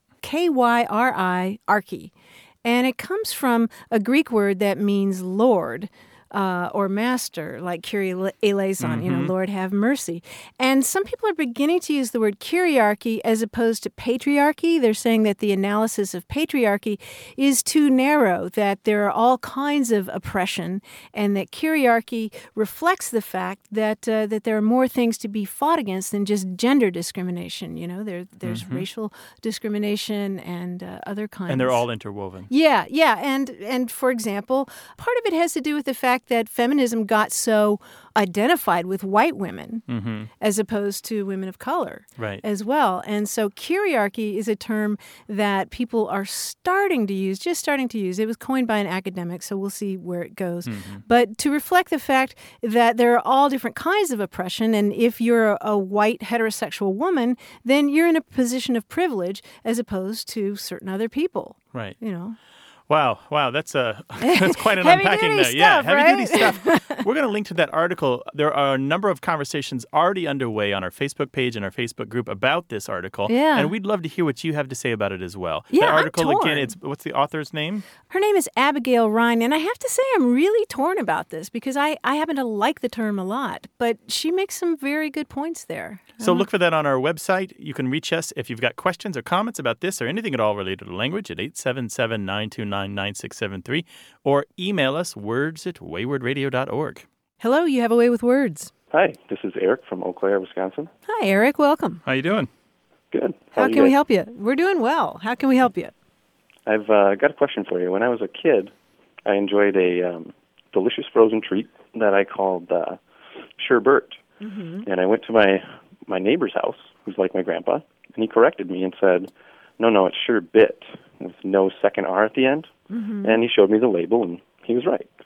S2: K Y R I, archy. And it comes from a Greek word that means Lord uh, or master, like Kyrie eleison, you know,
S3: Mhm.
S2: Lord have mercy. And some people are beginning to use the word kyriarchy as opposed to patriarchy. They're saying that the analysis of patriarchy is too narrow, that there are all kinds of oppression, and that kyriarchy reflects the fact that uh, that there are more things to be fought against than just gender discrimination. You know, there there's
S3: Mhm.
S2: racial discrimination and uh, other kinds.
S3: And they're all interwoven.
S2: Yeah, yeah, and and for example, part of it has to do with the fact that feminism got so identified with white women
S3: Mm-hmm.
S2: as opposed to women of color
S3: Right.
S2: as well. And so kyriarchy is a term that people are starting to use, just starting to use. It was coined by an academic, so we'll see where it goes.
S3: Mhm.
S2: But to reflect the fact that there are all different kinds of oppression, and if you're a white heterosexual woman, then you're in a position of privilege as opposed to certain other people,
S3: Right.
S2: you know.
S3: Wow, wow, that's a that's quite an
S2: Heavy
S3: unpacking
S2: duty
S3: there. Yeah,
S2: stuff,
S3: heavy duty
S2: right?
S3: stuff. We're going to link to that article. There are a number of conversations already underway on our Facebook page and our Facebook group about this article.
S2: Yeah.
S3: And we'd love to hear what you have to say about it as well.
S2: Yeah,
S3: that
S2: I'm
S3: article again,
S2: torn.
S3: it's what's the author's name?
S2: Her name is Abigail Ryan, and I have to say I'm really torn about this because I, I happen to like the term a lot, but she makes some very good points there.
S3: So
S2: Uh,
S3: look for that on our website. You can reach us if you've got questions or comments about this or anything at all related to language at eight seven seven, nine two nine, nine six seven three or email us words at wayward radio dot org.
S2: Hello, you have a way with words.
S12: Hi, this is Eric from Eau Claire, Wisconsin.
S2: Hi, Eric. Welcome.
S3: How you doing?
S12: Good.
S2: How
S12: are you
S2: can we
S12: guys?
S2: help you? We're doing well. How can we help you?
S12: I've uh, got a question for you. When I was a kid, I enjoyed a um, delicious frozen treat that I called uh, Sherbert.
S2: Mm-hmm.
S12: And I went to my, my neighbor's house, who's like my grandpa, and he corrected me and said, no, no, it's Sherbet, with no second R at the end.
S2: Mm-hmm.
S12: And he showed me the label, and he was right.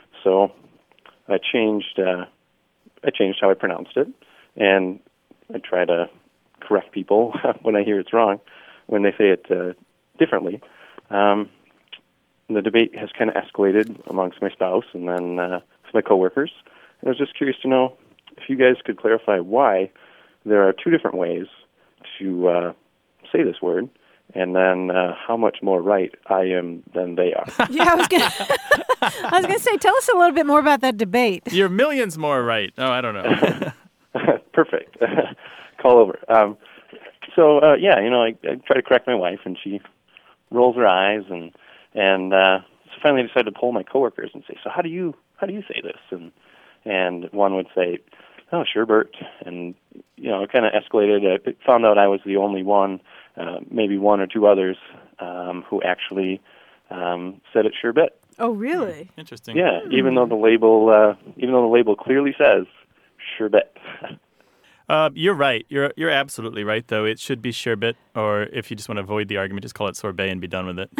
S12: So I changed uh, I changed how I pronounced it, and I try to correct people when I hear it's wrong, when they say it uh, differently. Um, the debate has kind of escalated amongst my spouse and then uh, my coworkers. And I was just curious to know if you guys could clarify why there are two different ways to uh, say this word, and then uh, how much more right I am than they are.
S2: Yeah, I was gonna. I was gonna say, tell us a little bit more about that debate.
S3: You're millions more right. Oh, I don't know.
S12: Perfect. Call over. Um, so uh, yeah, you know, I, I try to correct my wife, and she rolls her eyes, and and uh, so finally I decided to poll my coworkers and say, so how do you how do you say this? And and one would say, oh, sure, Bert, and you know, it kind of escalated. I found out I was the only one, uh, maybe one or two others, um, who actually um, said it sure bit.
S2: Oh, really?
S3: Interesting.
S12: Yeah, mm. even though the label, uh, even though the label clearly says sure bit.
S3: Uh, you're right. You're you're absolutely right, though. It should be sherbet, or if you just want to avoid the argument, just call it sorbet and be done with it.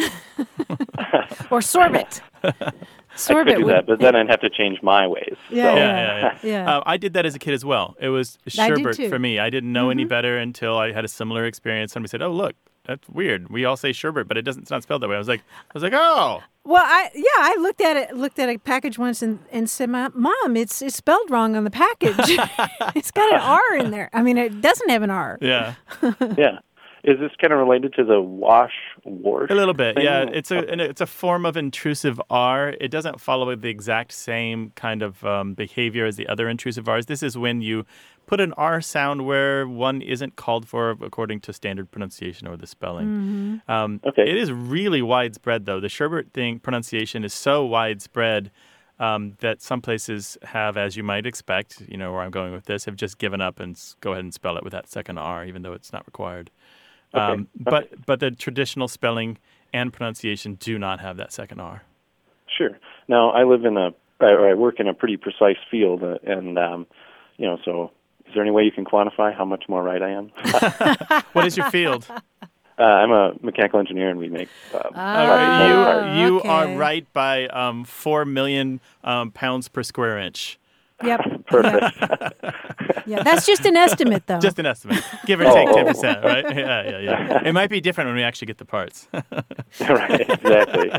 S2: Or sorbet.
S12: Sorbet I could do would, that, but then I'd have to change my ways.
S2: Yeah,
S12: so.
S3: yeah, yeah. yeah.
S2: yeah.
S3: Uh, I did that as a kid as well. It was sherbet for me. I didn't know mm-hmm. any better until I had a similar experience. Somebody said, "Oh, look, that's weird. We all say sherbet, but it doesn't. It's not spelled that way." I was like, I was like, "Oh."
S2: Well, I yeah, I looked at it, looked at a package once, and, and said, "Mom, it's it's spelled wrong on the package. It's got an R in there. I mean, it doesn't have an R."
S3: Yeah,
S12: yeah. Is this kind of related to the wash wash?
S3: A little bit,
S12: thing?
S3: yeah. It's a it's a form of intrusive R. It doesn't follow the exact same kind of um, behavior as the other intrusive R's. This is when you put an R sound where one isn't called for according to standard pronunciation or the spelling.
S2: Mm-hmm.
S3: Um,
S12: okay.
S3: It is really widespread, though. The sherbet thing pronunciation is so widespread um, that some places have, as you might expect, you know where I'm going with this, have just given up and s- go ahead and spell it with that second R, even though it's not required.
S12: Okay.
S3: Um, but okay. but the traditional spelling and pronunciation do not have that second R.
S12: Sure. Now I live in a, or I work in a pretty precise field, uh, and um, you know, so is there any way you can quantify how much more right I am?
S3: What is your field?
S12: Uh, I'm a mechanical engineer, and we make. Uh,
S3: oh, you you
S2: okay.
S3: are right by um, four million um, pounds per square inch.
S2: Yep.
S12: Perfect.
S2: Yeah, that's just an estimate, though.
S3: Just an estimate, give or take ten percent, right? Yeah, yeah, yeah. It might be different when we actually get the parts.
S12: Right, exactly.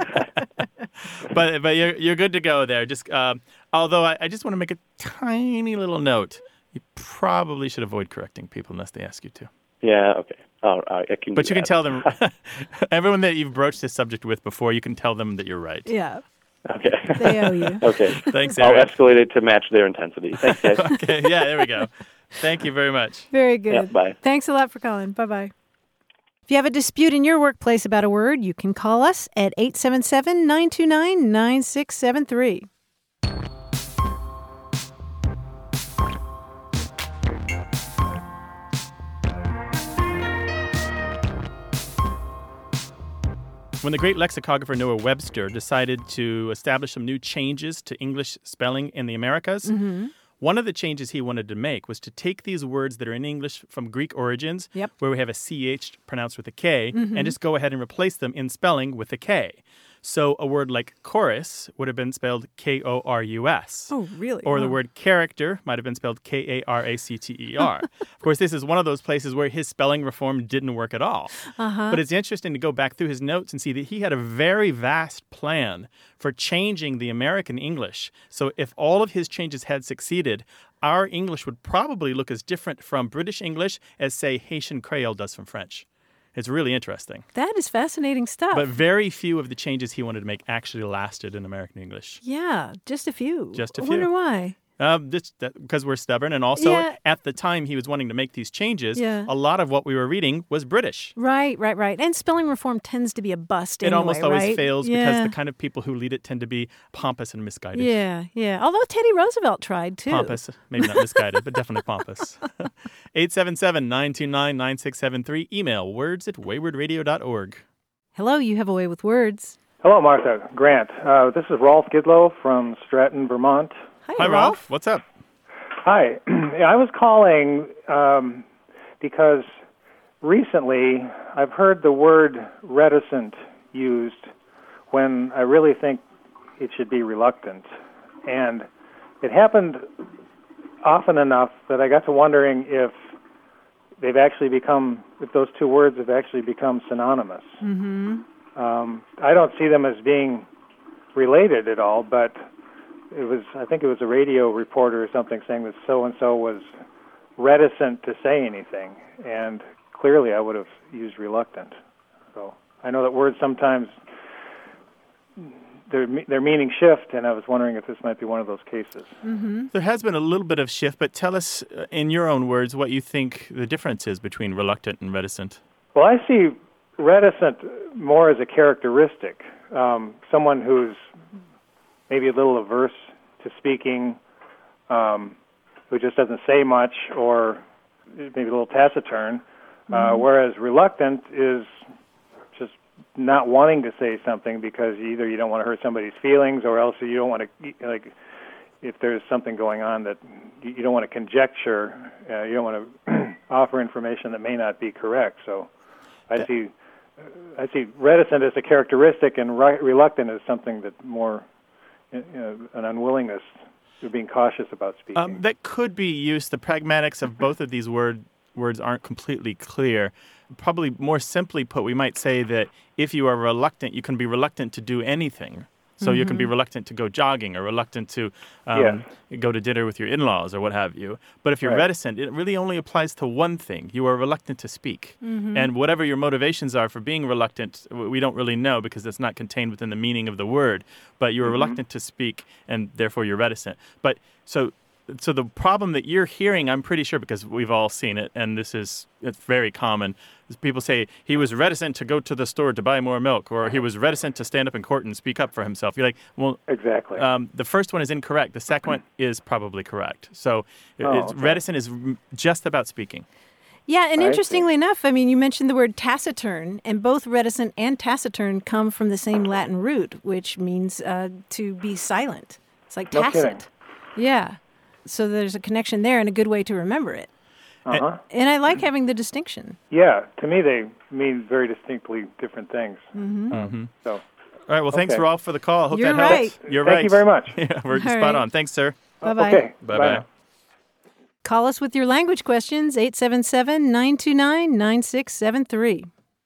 S3: but but you're you're good to go there. Just uh, although I, I just want to make a tiny little note. You probably should avoid correcting people unless they ask you to.
S12: Yeah. Okay. Oh, I can.
S3: But you
S12: that.
S3: can tell them. Everyone that you've broached this subject with before, you can tell them that you're right.
S2: Yeah.
S12: Okay.
S2: They owe you.
S12: Okay.
S3: Thanks,
S12: I'll
S3: Eric.
S12: escalate it to match their intensity. Thanks, guys.
S3: Okay. Yeah, there we go. Thank you very much.
S2: Very good.
S12: Yeah, bye.
S2: Thanks a lot for calling. Bye-bye. If you have a dispute in your workplace about a word, you can call us at eight seven seven, nine two nine, nine six seven three.
S3: When the great lexicographer Noah Webster decided to establish some new changes to English spelling in the Americas,
S2: mm-hmm.
S3: one of the changes he wanted to make was to take these words that are in English from Greek origins,
S2: yep.
S3: where we have a C H pronounced with a K,
S2: mm-hmm.
S3: and just go ahead and replace them in spelling with a K. So a word like chorus would have been spelled K O R U S.
S2: Oh, really?
S3: Or
S2: wow.
S3: the word character might have been spelled K A R A C T E R. Of course, this is one of those places where his spelling reform didn't work at all.
S2: Uh-huh.
S3: But it's interesting to go back through his notes and see that he had a very vast plan for changing the American English. So if all of his changes had succeeded, our English would probably look as different from British English as, say, Haitian Creole does from French. It's really interesting.
S2: That is fascinating stuff.
S3: But very few of the changes he wanted to make actually lasted in American English.
S2: Yeah, just a few.
S3: Just a
S2: I
S3: few.
S2: wonder why.
S3: Uh, this, that, because we're stubborn. And also,
S2: yeah.
S3: at the time he was wanting to make these changes,
S2: yeah.
S3: a lot of what we were reading was British.
S2: Right, right, right. And spelling reform tends to be a bust
S3: It
S2: anyway,
S3: almost always
S2: right?
S3: fails
S2: yeah.
S3: because the kind of people who lead it tend to be pompous and misguided.
S2: Yeah, yeah. Although Teddy Roosevelt tried, too.
S3: Pompous. Maybe not misguided, but definitely pompous. eight seven seven, nine two nine, nine six seven three. Email words at wayward radio dot org.
S2: Hello, you have a way with words.
S13: Hello, Martha. Grant. Uh, this is Rolf Gidlow from Stratton, Vermont.
S2: Hi,
S3: Hi,
S2: Rolf.
S3: Ralph. What's up?
S13: Hi. I was calling um, because recently I've heard the word reticent used when I really think it should be reluctant. And it happened often enough that I got to wondering if they've actually become, if those two words have actually become synonymous.
S2: Mm-hmm.
S13: Um, I don't see them as being related at all, but it was, I think it was a radio reporter or something saying that so-and-so was reticent to say anything, and clearly I would have used reluctant. So I know that words sometimes their their meaning shift, and I was wondering if this might be one of those cases.
S2: Mm-hmm.
S3: There has been a little bit of shift, but tell us uh, in your own words what you think the difference is between reluctant and reticent.
S13: Well, I see reticent more as a characteristic, um, someone who's maybe a little averse to speaking, um, who just doesn't say much, or maybe a little taciturn, uh,
S2: Mm-hmm.
S13: whereas reluctant is just not wanting to say something because either you don't want to hurt somebody's feelings, or else you don't want to, like, if there's something going on that you don't want to conjecture, uh, you don't want to offer information that may not be correct. So I see I see reticent as a characteristic, and re- reluctant as something that more, you know, an unwillingness to being cautious about speaking.
S3: Um, that could be used. The pragmatics of both of these word words aren't completely clear. Probably more simply put, we might say that if you are reluctant, you can be reluctant to do anything. So mm-hmm. you can be reluctant to go jogging, or reluctant to um, yeah. go to dinner with your in-laws, or what have you. But if you're right. reticent, it really only applies to one thing. You are reluctant to speak. Mm-hmm. And whatever your motivations are for being reluctant, we don't really know because it's not contained within the meaning of the word. But you're mm-hmm. reluctant to speak, and therefore you're reticent. But so... So the problem that you're hearing, I'm pretty sure, because we've all seen it, and this is it's very common, is people say he was reticent to go to the store to buy more milk, or he was reticent to stand up in court and speak up for himself. You're like, well,
S13: exactly.
S3: Um, the first one is incorrect. The second one is probably correct. So
S13: oh,
S3: it's,
S13: okay.
S3: reticent is just about speaking.
S2: Yeah, and
S13: I
S2: interestingly
S13: see.
S2: enough, I mean, you mentioned the word taciturn, and both reticent and taciturn come from the same Latin root, which means uh, to be silent. It's like
S13: No
S2: tacit.
S13: kidding.
S2: Yeah. So there's a connection there and a good way to remember it.
S13: Uh-huh.
S2: And I like having the distinction.
S13: Yeah, to me they mean very distinctly different things.
S2: Mm-hmm.
S3: Mm-hmm.
S13: So,
S3: all right, well, thanks,
S13: okay.
S3: Rolf, for the call. I hope
S2: You're
S3: that helps.
S2: right.
S3: You're
S13: Thank
S3: right.
S13: you very much.
S3: Yeah, we're
S2: All
S3: spot
S2: right.
S3: on. Thanks, sir.
S2: Bye-bye.
S13: Okay.
S3: Bye-bye.
S13: Bye now.
S2: Call us with your language questions, eight seven seven, nine two nine, nine six seven three.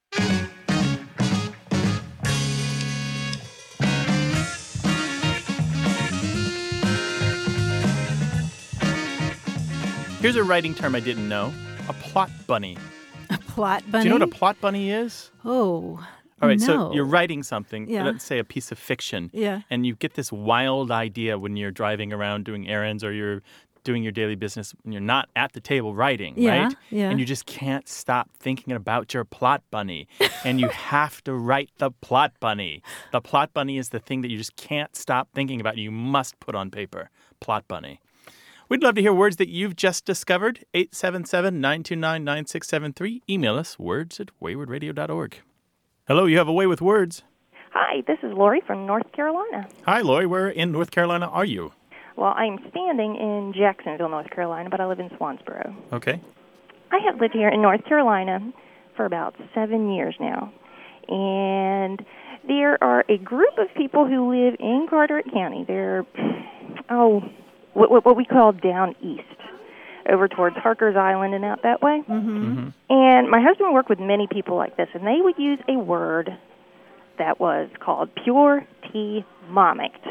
S3: Here's a writing term I didn't know, a plot bunny.
S2: A plot bunny?
S3: Do you know what a plot bunny is?
S2: Oh,
S3: All right,
S2: no.
S3: so you're writing something,
S2: Yeah.
S3: let's say a piece of fiction,
S2: Yeah.
S3: and you get this wild idea when you're driving around doing errands, or you're doing your daily business, and you're not at the table writing,
S2: Yeah,
S3: right?
S2: yeah.
S3: And you just can't stop thinking about your plot bunny, and you have to write the plot bunny. The plot bunny is the thing that you just can't stop thinking about, and you must put on paper. Plot bunny. We'd love to hear words that you've just discovered. eight seven seven, nine two nine, nine six seven three. Email us, words at wayward radio dot org. Hello, you have a way with words.
S14: Hi, this is Lori from North Carolina.
S3: Hi, Lori. Where in North Carolina are you?
S14: Well, I'm standing in Jacksonville, North Carolina, but I live in Swansboro.
S3: Okay.
S14: I have lived here in North Carolina for about seven years now. And there are a group of people who live in Carteret County. They're, oh, what, what we call down east, over towards Harker's Island and out that way.
S2: Mm-hmm.
S3: Mm-hmm.
S14: And my husband worked with many people like this, and they would use a word that was called pure tea momicked.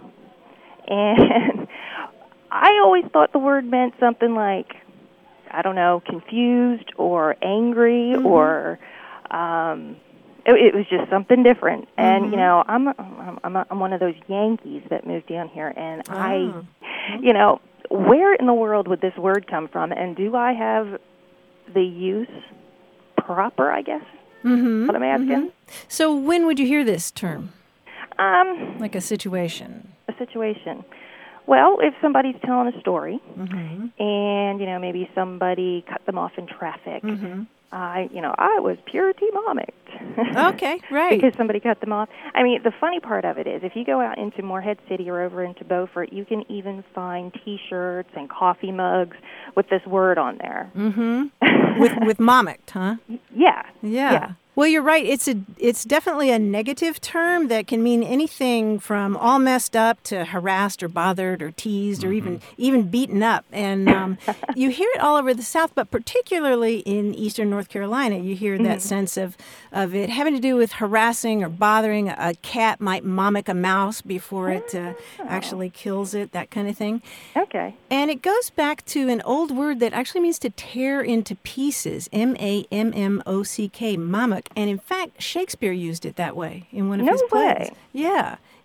S14: And I always thought the word meant something like, I don't know, confused or angry, mm-hmm. or um, it, it was just something different. Mm-hmm. And, you know, I'm, I'm, I'm, a, I'm one of those Yankees that moved down here, and
S2: Oh.
S14: I, you know, where in the world would this word come from, and do I have the use proper, I guess,
S2: Mm-hmm.
S14: what I'm asking?
S2: Mm-hmm. So when would you hear this term?
S14: Um,
S2: Like a situation?
S14: a situation. Well, if somebody's telling a story,
S2: Mm-hmm.
S14: and, you know, maybe somebody cut them off in traffic,
S2: Mm-hmm.
S14: I, you know, I was pure momicked.
S2: Okay, right.
S14: Because somebody cut them off. I mean, the funny part of it is, if you go out into Morehead City or over into Beaufort, you can even find T-shirts and coffee mugs with this word on there.
S2: Mm-hmm. with with momicked, huh?
S14: Yeah.
S2: Yeah.
S14: Yeah.
S2: Well, you're right. It's a it's definitely a negative term that can mean anything from all messed up to harassed or bothered or teased, mm-hmm. or even even beaten up. And um, you hear it all over the South, but particularly in eastern North Carolina, you hear that
S14: Mm-hmm.
S2: sense of, of it having to do with harassing or bothering. A cat might momick a mouse before it uh,
S14: Oh.
S2: actually kills it, that kind of thing.
S14: Okay.
S2: And it goes back to an old word that actually means to tear into pieces, M A M M O C K, momick. And in fact, Shakespeare used it that way in one of
S14: No
S2: his plays.
S14: way.
S2: Yeah.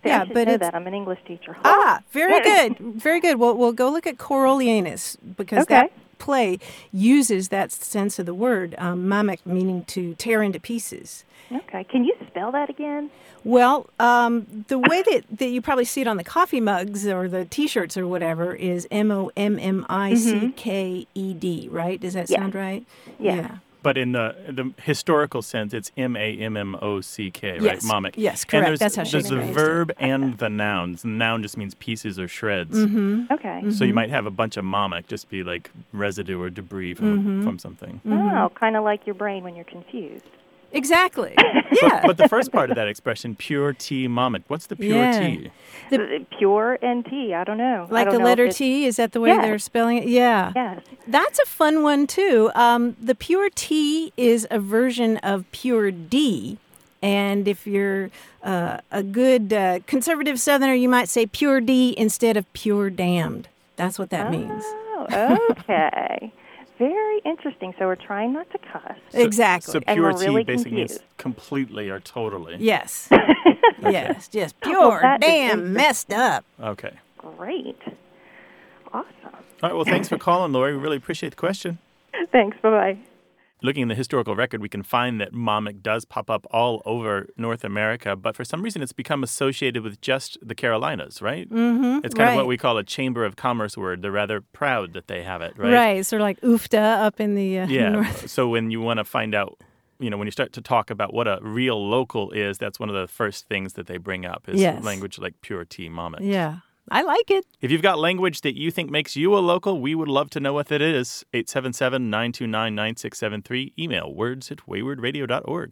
S14: Okay,
S2: Yeah,
S14: I should
S2: but
S14: know
S2: it's-
S14: that. I'm an English teacher.
S2: Ah, very good. Very good. Well, we'll go look at Coriolanus because
S14: Okay.
S2: that play uses that sense of the word, um, mamek, meaning to tear into pieces.
S14: Okay, can you spell that again?
S2: Well, um, the way that, that you probably see it on the coffee mugs or the T-shirts or whatever is M O M M I C K E D, right? Does that
S14: Yeah.
S2: sound right?
S14: Yeah.
S3: But in the the historical sense, it's M A M M O C K, right?
S2: Yes.
S3: Mamek.
S2: Yes,
S3: And
S2: correct.
S3: there's,
S2: That's how
S3: there's the
S2: Shakespeare used it.
S3: verb and the nouns. The noun just means pieces or shreds.
S2: Mm-hmm.
S14: Okay.
S3: So you might have a bunch of mamek, just be like residue or debris from,
S2: Mhm.
S3: from something.
S14: Oh, kind of like your brain when you're confused.
S2: Exactly. Yeah.
S3: But the first part of that expression, pure tea mamek, what's the pure
S2: Yeah.
S3: tea?
S14: The, pure and T. I don't know. I
S2: Like
S14: don't
S2: the
S14: know
S2: letter
S14: if it's-
S2: T, is that the way
S14: Yes.
S2: they're spelling it? Yeah.
S14: Yes.
S2: That's a fun one, too. Um, the pure T is a version of pure D. And if you're uh, a good uh, conservative Southerner, you might say pure D instead of pure damned. That's what that means.
S14: Oh, okay. Very interesting. So we're trying not to cuss.
S3: So-
S2: Exactly.
S3: So
S14: And
S3: pure
S14: we're
S3: tea
S14: really
S3: basically means
S14: confused.
S3: completely or totally.
S2: Yes. Yes. Just pure
S14: Well, that is
S2: damn
S14: interesting.
S2: messed up.
S3: Okay.
S14: Great. Awesome.
S3: All right, well, thanks for calling, Lori. We really appreciate the question.
S14: Thanks. Bye-bye.
S3: Looking in the historical record, we can find that mamek does pop up all over North America, but for some reason it's become associated with just the Carolinas, right?
S2: Mm-hmm.
S3: It's kind of
S2: right.
S3: what we call a Chamber of Commerce word. They're rather proud that they have it, right?
S2: Right. Sort of like oofta up in the uh,
S3: Yeah.
S2: north.
S3: So when you want to find out, you know, when you start to talk about what a real local is, that's one of the first things that they bring up is
S2: Yes.
S3: language like pure tea mamek.
S2: Yeah. I like it.
S3: If you've got language that you think makes you a local, we would love to know what it is. eight seven seven, nine two nine, nine six seven three. Email words at wayward radio dot org.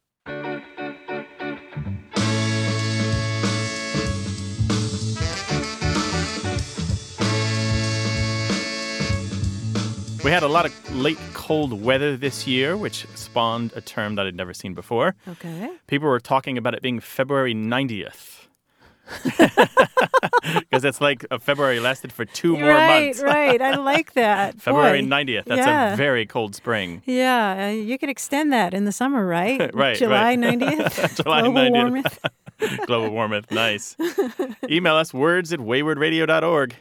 S3: We had a lot of late cold weather this year, which spawned a term that I'd never seen before.
S2: Okay.
S3: People were talking about it being February ninetieth. Because it's like uh, February lasted for two more
S2: right,
S3: months.
S2: right. I like that.
S3: February
S2: Boy.
S3: ninetieth. That's
S2: yeah.
S3: a very cold spring.
S2: Yeah, uh, you could extend that in the summer, right?
S3: Right,
S2: July
S3: right.
S2: ninetieth.
S3: July
S2: Global
S3: ninetieth.
S2: warmth.
S3: Global warmth. Nice. Email us words at wayward radio dot org.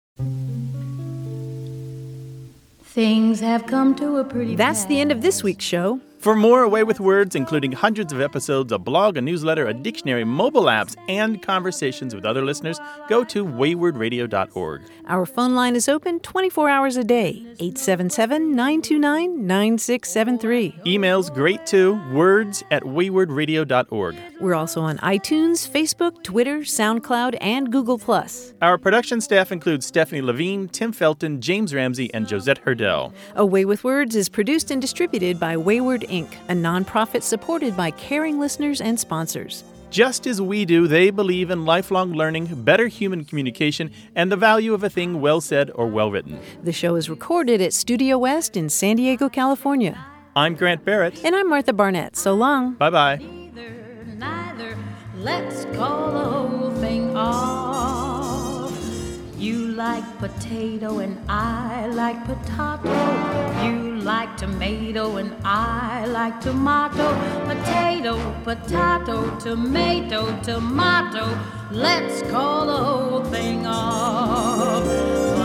S15: Things have come to a pretty
S2: That's the end of this week's show.
S3: For more Away with Words, including hundreds of episodes, a blog, a newsletter, a dictionary, mobile apps, and conversations with other listeners, go to wayward radio dot org.
S2: Our phone line is open twenty-four hours a day, eight seven seven, nine two nine, nine six seven three.
S3: Email's great too, words at wayward radio dot org.
S2: We're also on iTunes, Facebook, Twitter, SoundCloud, and Google+.
S3: Our production staff includes Stephanie Levine, Tim Felton, James Ramsey, and Josette Hurdell.
S2: Away with Words is produced and distributed by Wayward Incorporated, a nonprofit supported by caring listeners and sponsors.
S3: Just as we do, they believe in lifelong learning, better human communication, and the value of a thing well said or well written.
S2: The show is recorded at Studio West in San Diego, California.
S3: I'm Grant Barrett.
S2: And I'm Martha Barnett. So long.
S3: Bye-bye.
S15: Neither, let's call the whole thing off. You like potato and I like potato. You like tomato and I like tomato. Potato, potato, tomato, tomato. Let's call the whole thing off.